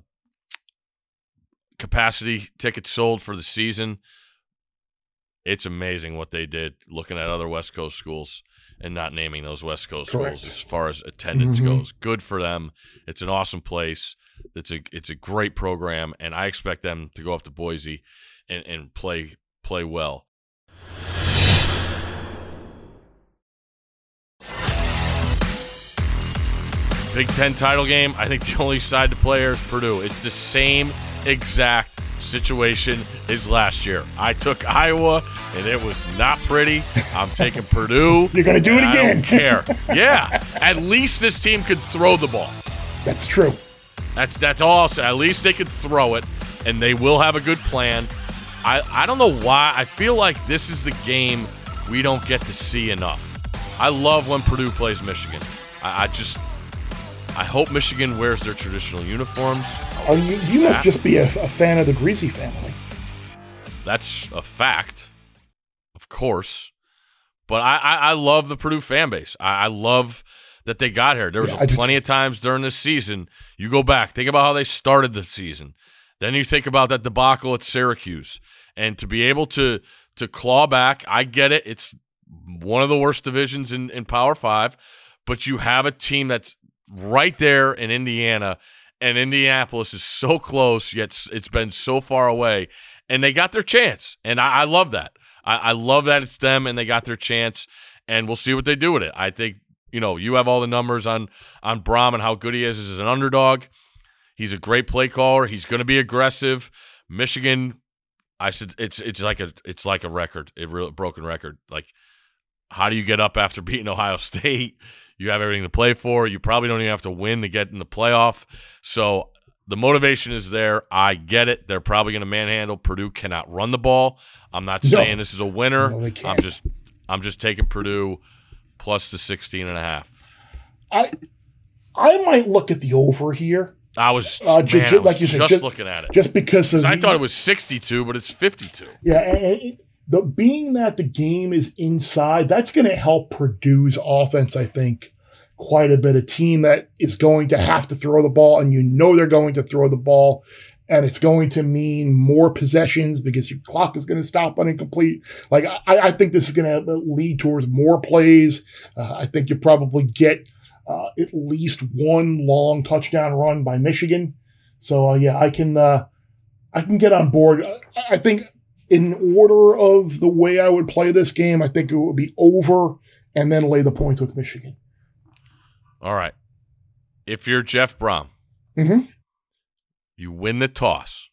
capacity tickets sold for the season. It's amazing what they did. Looking at other West Coast schools and not naming those West Coast Correct. schools as far as attendance Mm-hmm. goes. Good for them. It's an awesome place. It's a it's a great program, and I expect them to go up to Boise and, and play play well. Big Ten title game. I think the only side to play here is Purdue. It's the same exact situation as last year. I took Iowa, and it was not pretty. I'm taking Purdue. You're going to do it and again. I don't care. Yeah. At least this team could throw the ball. That's true. That's that's all I'll say. At least they could throw it, and they will have a good plan. I, I don't know why. I feel like this is the game we don't get to see enough. I love when Purdue plays Michigan. I, I just I hope Michigan wears their traditional uniforms. Oh, you, you must just be a, a fan of the Greasy family. That's a fact, of course. But I, I, I love the Purdue fan base. I, I love that they got here. There was Yeah, a I do plenty of times during this season. You go back, think about how they started the season. Then you think about that debacle at Syracuse. And to be able to to claw back, I get it. It's one of the worst divisions in, in Power Five. But you have a team that's right there in Indiana, and Indianapolis is so close, yet it's been so far away. And they got their chance, and I, I love that. I, I love that it's them, and they got their chance, and we'll see what they do with it. I think, you know, you have all the numbers on, on Braum and how good he is as an underdog. He's a great play caller. He's going to be aggressive. Michigan, I said it's it's like a it's like a record, a real broken record. Like, how do you get up after beating Ohio State? You have everything to play for. You probably don't even have to win to get in the playoff. So the motivation is there. I get it. They're probably going to manhandle. Purdue cannot run the ball. I'm not No. saying this is a winner. No, they can't. I'm just I'm just taking Purdue plus the sixteen and a half. I I might look at the over here. I was, Uh, man, ju- ju- I was like you said, just just- looking at it. Just because of I the- thought it was sixty-two, but it's fifty-two. Yeah, and, and the being that the game is inside, that's going to help Purdue's offense, I think, quite a bit. A team that is going to have to throw the ball, and you know they're going to throw the ball, and it's going to mean more possessions because your clock is going to stop on incomplete. Like, I, I think this is going to lead towards more plays. Uh, I think you probably get uh, at least one long touchdown run by Michigan. So, uh, yeah, I can uh, I can get on board. I, I think in order of the way I would play this game, I think it would be over and then lay the points with Michigan. All right. If you're Jeff Braum, Mm-hmm. you win the toss.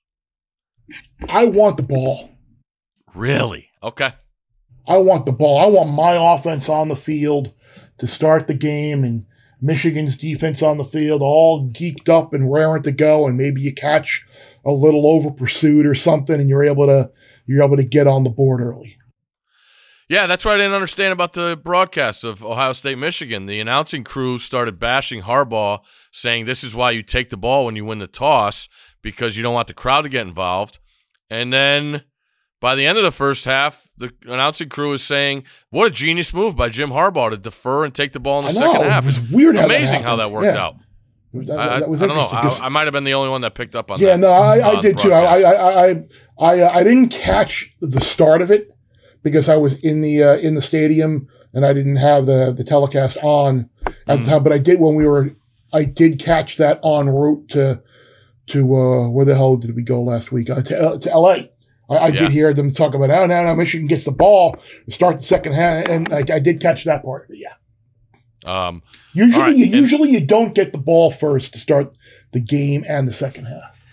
I want the ball. Really? Okay. I want the ball. I want my offense on the field to start the game and Michigan's defense on the field, all geeked up and raring to go. And maybe you catch a little over pursuit or something, and you're able to you're able to get on the board early. Yeah, that's what I didn't understand about the broadcast of Ohio State, Michigan. The announcing crew started bashing Harbaugh, saying this is why you take the ball when you win the toss, because you don't want the crowd to get involved. And then by the end of the first half, the announcing crew is saying, what a genius move by Jim Harbaugh to defer and take the ball in the I know, second half. it was weird how that Amazing how that happened. worked Yeah. out. That, I, that was I don't know. interesting 'cause- I, I might have been the only one that picked up on Yeah, that. no, I, I on did the too. I, broadcast. I, I, I, I, I didn't catch the start of it because I was in the uh, in the stadium and I didn't have the the telecast on at Mm. the time. But I did when we were. I did catch that en route to to uh, where the hell did we go last week? Uh, to, uh, to L A. I, I yeah. did hear them talk about, oh, no, no, Michigan gets the ball to start the second half, and I, I did catch that part of it, yeah. Um, usually, right. you, and- usually you don't get the ball first to start the game and the second half.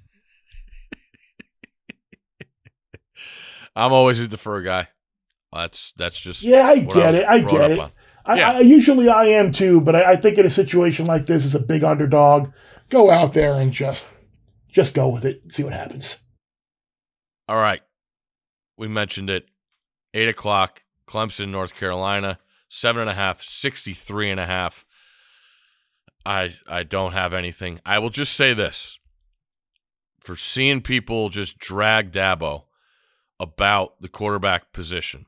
I'm always a defer guy. That's that's just yeah, I get I it. I get it. I, yeah. I, usually I am too, but I, I think in a situation like this, as a big underdog, go out there and just just go with it and see what happens. All right. We mentioned it. Eight o'clock, Clemson, North Carolina, seven and a half, sixty-three and a half. I I don't have anything. I will just say this. For seeing people just drag Dabo about the quarterback position,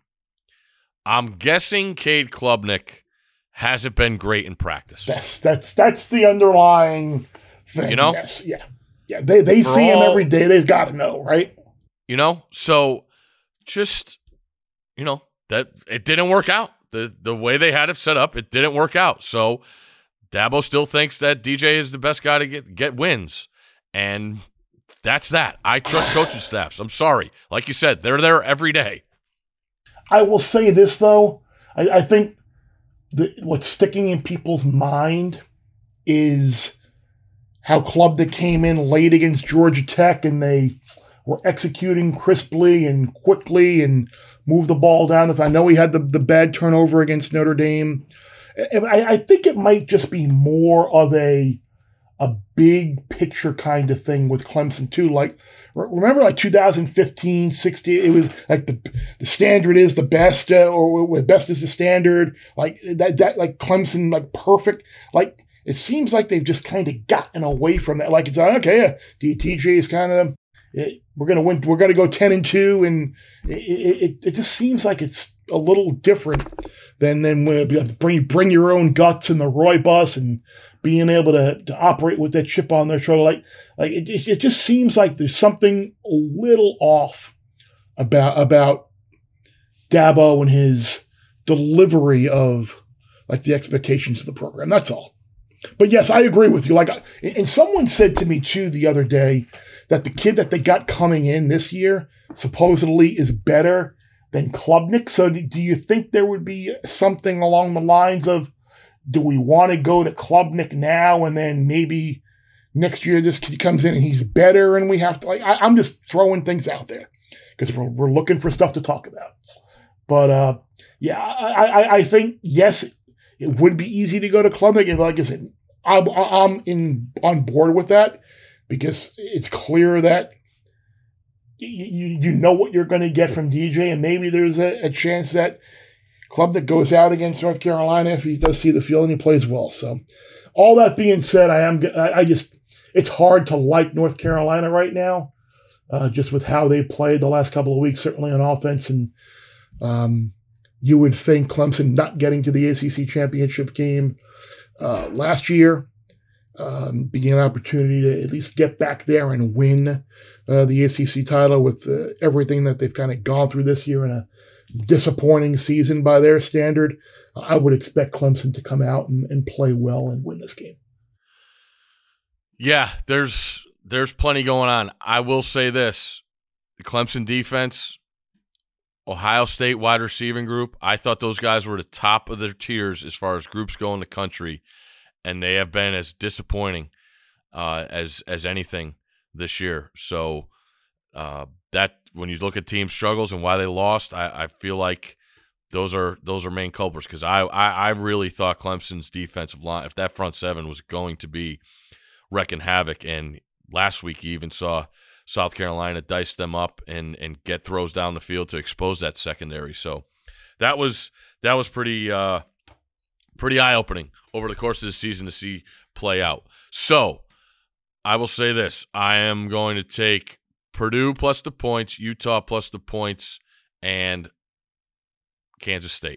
I'm guessing Cade Klubnik hasn't been great in practice. That's that's that's the underlying thing. You know? Yes. Yeah. Yeah. They they For see all, him every day. They've got to know, right? You know? So just, you know, that it didn't work out. The the way they had it set up, it didn't work out. So Dabo still thinks that D J is the best guy to get, get wins. And that's that. I trust coaching staffs. I'm sorry. Like you said, they're there every day. I will say this, though. I, I think the, what's sticking in people's mind is how Klubnik came in late against Georgia Tech and they were executing crisply and quickly and moved the ball down. I know he had the, the bad turnover against Notre Dame. I, I think it might just be more of a a big picture kind of thing with Clemson too. Like, remember like two thousand fifteen, sixteen, it was like the the standard is the best, uh, or the best is the standard. Like that, that like Clemson, like perfect. Like it seems like they've just kind of gotten away from that. Like it's like, okay, yeah, D T J is kind of, it, we're gonna win, we're gonna go ten and two, and it it, it just seems like it's a little different than than when it, bring bring your own guts and the Roy bus and being able to, to operate with that chip on their shoulder. Like, like it, it just seems like there's something a little off about about Dabo and his delivery of like the expectations of the program. That's all. But yes, I agree with you. Like, and someone said to me too the other day that the kid that they got coming in this year supposedly is better than Klubnik. So do you think there would be something along the lines of, do we want to go to Klubnik now and then maybe next year this kid comes in and he's better and we have to, like, I, I'm just throwing things out there because we're, we're looking for stuff to talk about. But uh, yeah, I, I, I think, yes, it would be easy to go to Klubnik. And like I said, I'm, I'm in on board with that because it's clear that you, you know what you're going to get from D J, and maybe there's a, a chance that Klubnik goes out against North Carolina if he does see the field and he plays well. So all that being said, I am I just it's hard to like North Carolina right now, uh, just with how they played the last couple of weeks, certainly on offense. And um, you would think Clemson not getting to the A C C championship game uh, last year, um, being an opportunity to at least get back there and win uh, the A C C title with uh, everything that they've kind of gone through this year in a disappointing season by their standard. I would expect Clemson to come out and, and play well and win this game. Yeah, there's there's plenty going on. I will say this. The Clemson defense, Ohio State wide receiving group, I thought those guys were the top of their tiers as far as groups go in the country, and they have been as disappointing uh, as as anything this year. So uh, that when you look at team struggles and why they lost, I, I feel like those are those are main culprits because I, I I really thought Clemson's defensive line, if that front seven was going to be wrecking havoc, and last week you even saw South Carolina dice them up and and get throws down the field to expose that secondary. So that was that was pretty uh, pretty eye-opening over the course of the season to see play out. So I will say this. I am going to take Purdue plus the points, Utah plus the points, and Kansas State.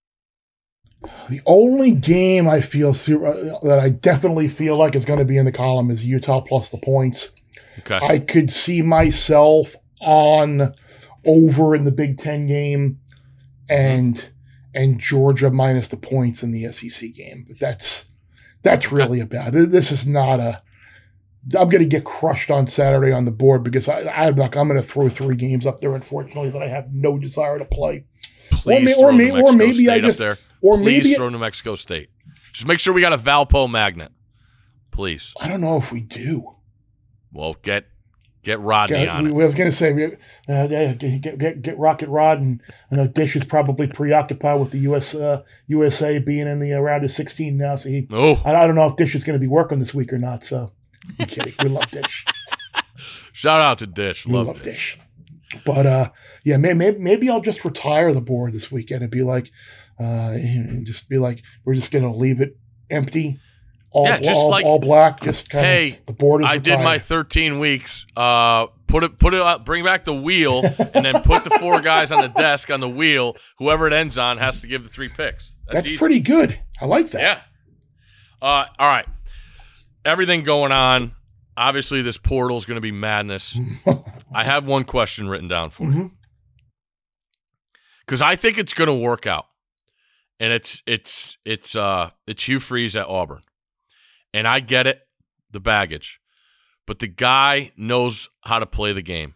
The only game I feel that I definitely feel like is going to be in the column is Utah plus the points. Okay. I could see myself on over in the Big Ten game and and Georgia minus the points in the S E C game. But that's that's really about it. This is not a I'm going to get crushed on Saturday on the board because I, I'm like, I'm going to throw three games up there, unfortunately, that I have no desire to play. Please or, may, throw or, New may, Mexico or maybe State I just, up there. or Please maybe throw New Mexico State. Just make sure we got a Valpo magnet. Please. I don't know if we do. Well, get get Rodney Get, on we, it. I was going to say, uh, get, get, get, get Rocket Rod, and I know Dish is probably preoccupied with the U S uh, U S A being in the uh, round of sixteen now. So he, Oh. I, I don't know if Dish is going to be working this week or not. So I'm kidding. We love Dish. Shout out to Dish. We Love, love Dish. Dish. But uh, yeah, maybe, maybe I'll just retire the board this weekend and be like, uh, and just be like, we're just going to leave it empty. All, Yeah, just all, like, all black, just kind of hey, the board is I retired. did my thirteen weeks. Uh, put it, put it up, bring back the wheel, and then put the four guys on the desk on the wheel. Whoever it ends on has to give the three picks. That's, That's easy. pretty good. I like that. Yeah. Uh, all right. Everything going on. Obviously, this portal is going to be madness. I have one question written down for Mm-hmm. you because I think it's going to work out, and it's it's it's uh it's Hugh Freeze at Auburn, and I get it, the baggage, but the guy knows how to play the game,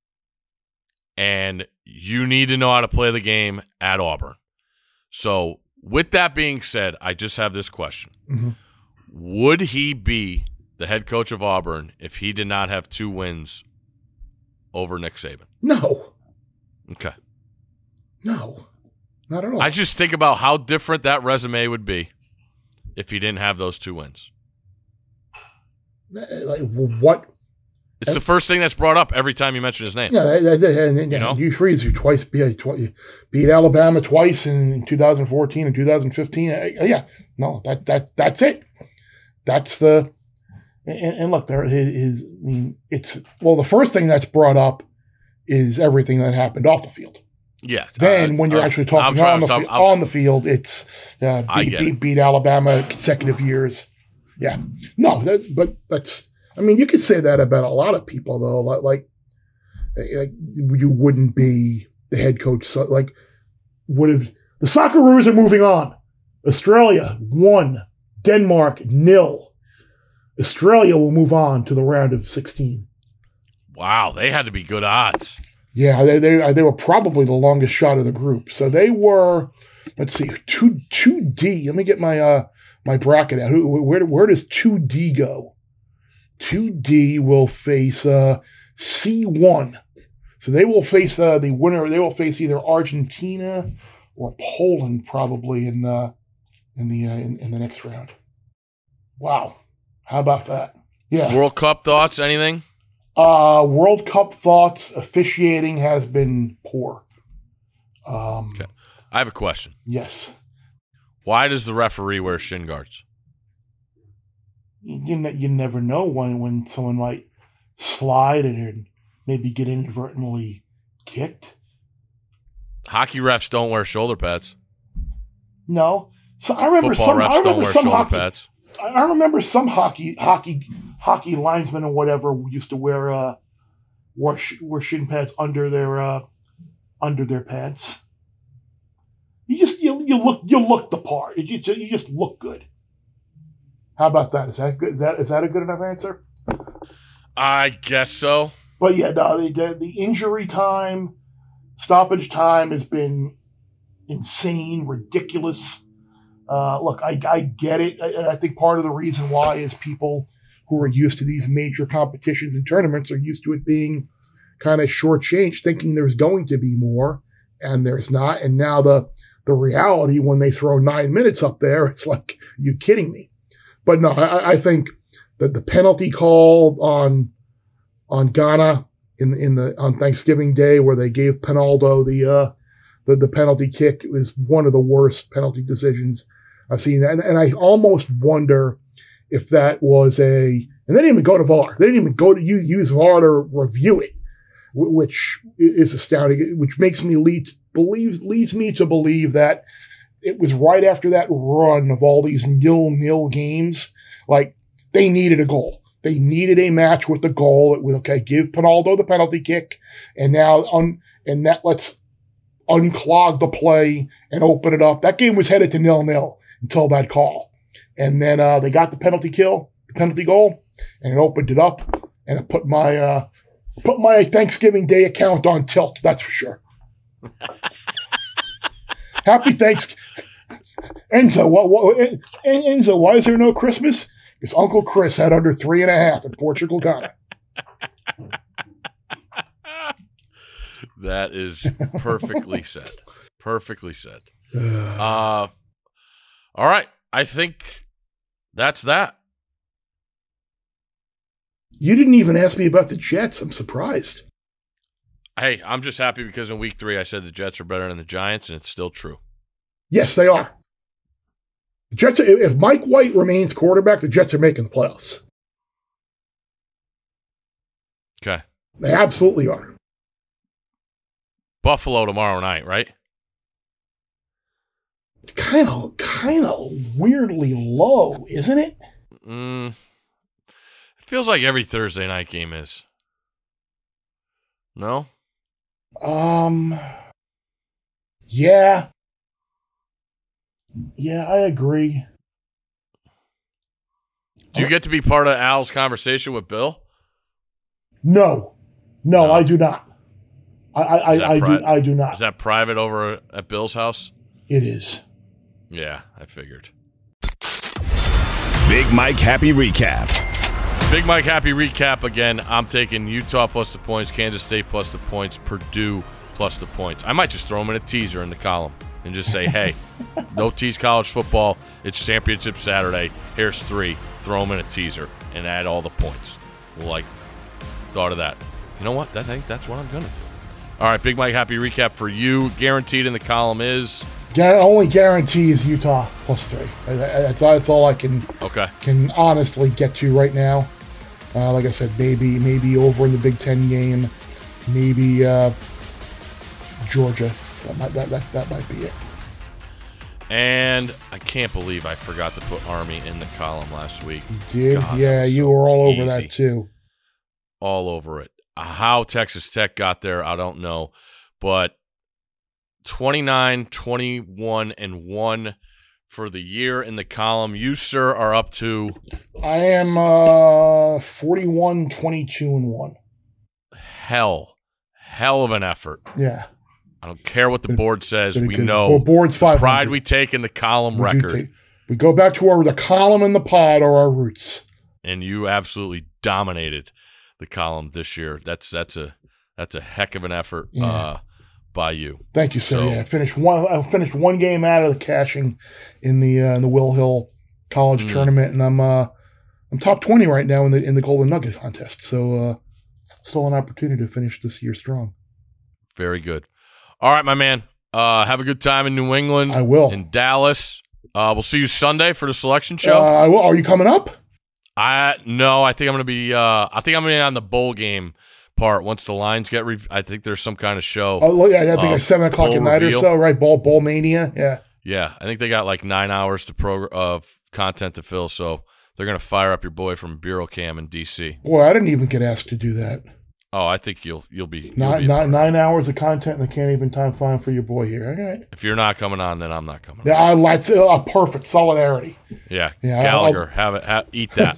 and you need to know how to play the game at Auburn. So, with that being said, I just have this question. Mm-hmm. Would he be the head coach of Auburn if he did not have two wins over Nick Saban? No, Okay. no, not at all. I just think about how different that resume would be if he didn't have those two wins. Like what? It's the first thing that's brought up every time you mention his name. Yeah, that, that, and, and, You know? Hugh Freeze, who twice beat, twice beat Alabama twice in two thousand fourteen and two thousand fifteen. Uh, yeah, no, that that that's it. That's the and, and look, there is. I mean, it's well, the first thing that's brought up is everything that happened off the field. Yeah. Then, uh, when you're uh, actually I'm talking trying on the to fi- stop- I'm- on the field, it's uh, I beat, get beat, it. beat Alabama consecutive years. Yeah, no, that, but that's. I mean, you could say that about a lot of people, though. Like, like, like you wouldn't be the head coach. So, like, would have the Socceroos are moving on. Australia one, Denmark nil. Australia will move on to the round of sixteen. Wow, they had to be good odds. Yeah, they they they were probably the longest shot of the group. So they were. Let's see, two two D. Let me get my uh my bracket out. Who, where where does two D go? two D will face uh, C one. So they will face uh, the winner. They will face either Argentina or Poland probably in uh, in the uh, in, in the next round. Wow, how about that? Yeah. World Cup thoughts? Anything? Uh, World Cup thoughts. Officiating has been poor. Um, Okay. I have a question. Yes. Why does the referee wear shin guards? You, ne- you never know when, when someone might slide and maybe get inadvertently kicked. Hockey refs don't wear shoulder pads. No. So I remember Football some. refs I don't remember wear some shoulder hockey. pads. I I remember some hockey hockey hockey linesmen or whatever used to wear uh wore, sh- wore shin pads under their uh under their pants. You just you you look you look the part. You just you just look good. How about that? Is that good? Is that is that a good enough answer? I guess so. But yeah, no, the, the injury time, stoppage time has been insane, ridiculous. Uh, look, I, I get it. I, I think part of the reason why is people who are used to these major competitions and tournaments are used to it being kind of shortchanged, thinking there's going to be more, and there's not. And now the the reality, when they throw nine minutes up there, it's like, are you kidding me? But no, I, I think that the penalty call on on Ghana in in the on Thanksgiving Day, where they gave Pinaldo the uh, the the penalty kick, it was one of the worst penalty decisions I've seen. And, and I almost wonder if that was a and they didn't even go to V A R. They didn't even go to use, use V A R to review it, which is astounding. Which makes me lead believe leads me to believe that it was right after that run of all these nil-nil games. Like, they needed a goal. They needed a match with the goal. It was, okay, give Pinaldo the penalty kick, and now un, and that lets unclog the play and open it up. That game was headed to nil-nil until that call. And then uh, they got the penalty kill, the penalty goal, and it opened it up, and it put my uh, put my Thanksgiving Day account on tilt. That's for sure. Happy Thanksgiving, Enzo. What, what, Enzo? Why is there no Christmas? Because Uncle Chris had under three and a half in Portugal, Ghana. That is perfectly said. Perfectly said. Uh, all right. I think that's that. You didn't even ask me about the Jets. I'm surprised. Hey, I'm just happy because in week three I said the Jets are better than the Giants, and it's still true. Yes, they are. The Jets. Are, if Mike White remains quarterback, the Jets are making the playoffs. Okay. They absolutely are. Buffalo tomorrow night, right? Kind of, kind of weirdly low, isn't it? Mm, it feels like every Thursday night game is. No? Um. Yeah. Yeah, I agree. Do you get to be part of Al's conversation with Bill? No, no, no. I do not. I, I, I, I do, I do not. Is that private over at Bill's house? It is. Yeah, I figured. Big Mike Happy Recap. Big Mike Happy Recap again. I'm taking Utah plus the points, Kansas State plus the points, Purdue plus the points. I might just throw them in a teaser in the column and just say, hey, no tease college football. It's championship Saturday. Here's three. Throw them in a teaser and add all the points. Like, thought of that. You know what? I think that's what I'm going to do. All right, Big Mike Happy Recap for you. Guaranteed in the column is? Only guarantee is Utah plus three. That's, that's all I can okay. can honestly get to right now. Uh, like I said, maybe maybe over in the Big Ten game, maybe uh, Georgia. That might, that, that, that might be it. And I can't believe I forgot to put Army in the column last week. You did? God, yeah, you so were all over easy. that too. All over it. How Texas Tech got there, I don't know. But twenty-nine, twenty-one, and one for the year in the column. You, sir, are up to? I am uh, forty-one, twenty-two, and one. Hell. Hell of an effort. Yeah. I don't care what the board says. We good. know well, board's five hundred. Pride we take in the column we record. Take, we go back to where the column and the pod are our roots. And you absolutely dominated the column this year. That's that's a that's a heck of an effort yeah. uh, by you. Thank you, sir. So, yeah, I finished one. I finished one game out of the caching in the uh, in the Will Hill College mm. tournament, and I'm uh, I'm top twenty right now in the in the Golden Nugget contest. So uh, still an opportunity to finish this year strong. Very good. All right, my man. Uh, have a good time in New England. I will. In Dallas. Uh, we'll see you Sunday for the selection show. Uh, I will. Are you coming up? I no. I think I'm going to be. Uh, I think I'm going to be on the bowl game part once the lines get. Re- I think there's some kind of show. Oh yeah, I think uh, it's seven o'clock at night reveal. or so. Right, ball ball mania. Yeah. Yeah, I think they got like nine hours to pro of content to fill, so they're going to fire up your boy from Bureau Cam in D C. Boy, I didn't even get asked to do that. Oh, I think you'll you'll be you'll nine, be nine, nine hours of content and they can't even time find for your boy here. All right. If you're not coming on, then I'm not coming. Yeah, on. I like to, uh, perfect solidarity. Yeah, yeah Gallagher, I'll, have it, have, eat that.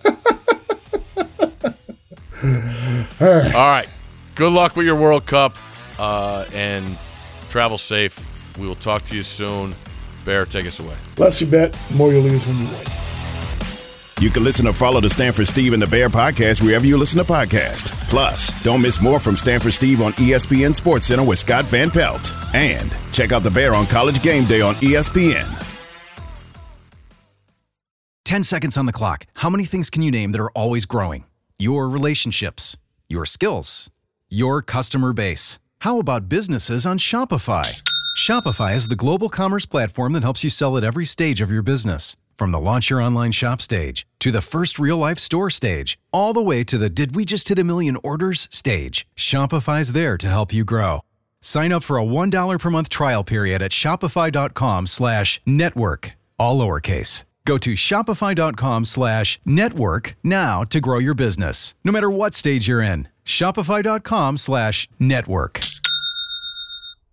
All right. All right. Good luck with your World Cup, uh, and travel safe. We will talk to you soon. Bear, take us away. Less you bet, more you lose when you win. You can listen or follow the Stanford Steve and the Bear podcast wherever you listen to podcasts. Plus, don't miss more from Stanford Steve on E S P N Sports Center with Scott Van Pelt. And check out the Bear on College Game Day on E S P N. Ten seconds on the clock. How many things can you name that are always growing? Your relationships, your skills, your customer base. How about businesses on Shopify? Shopify is the global commerce platform that helps you sell at every stage of your business. From the launch your online shop stage, to the first real-life store stage, all the way to the did we just hit a million orders stage, Shopify's there to help you grow. Sign up for a one dollar per month trial period at shopify.com slash network, all lowercase. Go to shopify.com slash network now to grow your business, no matter what stage you're in. Shopify.com slash network.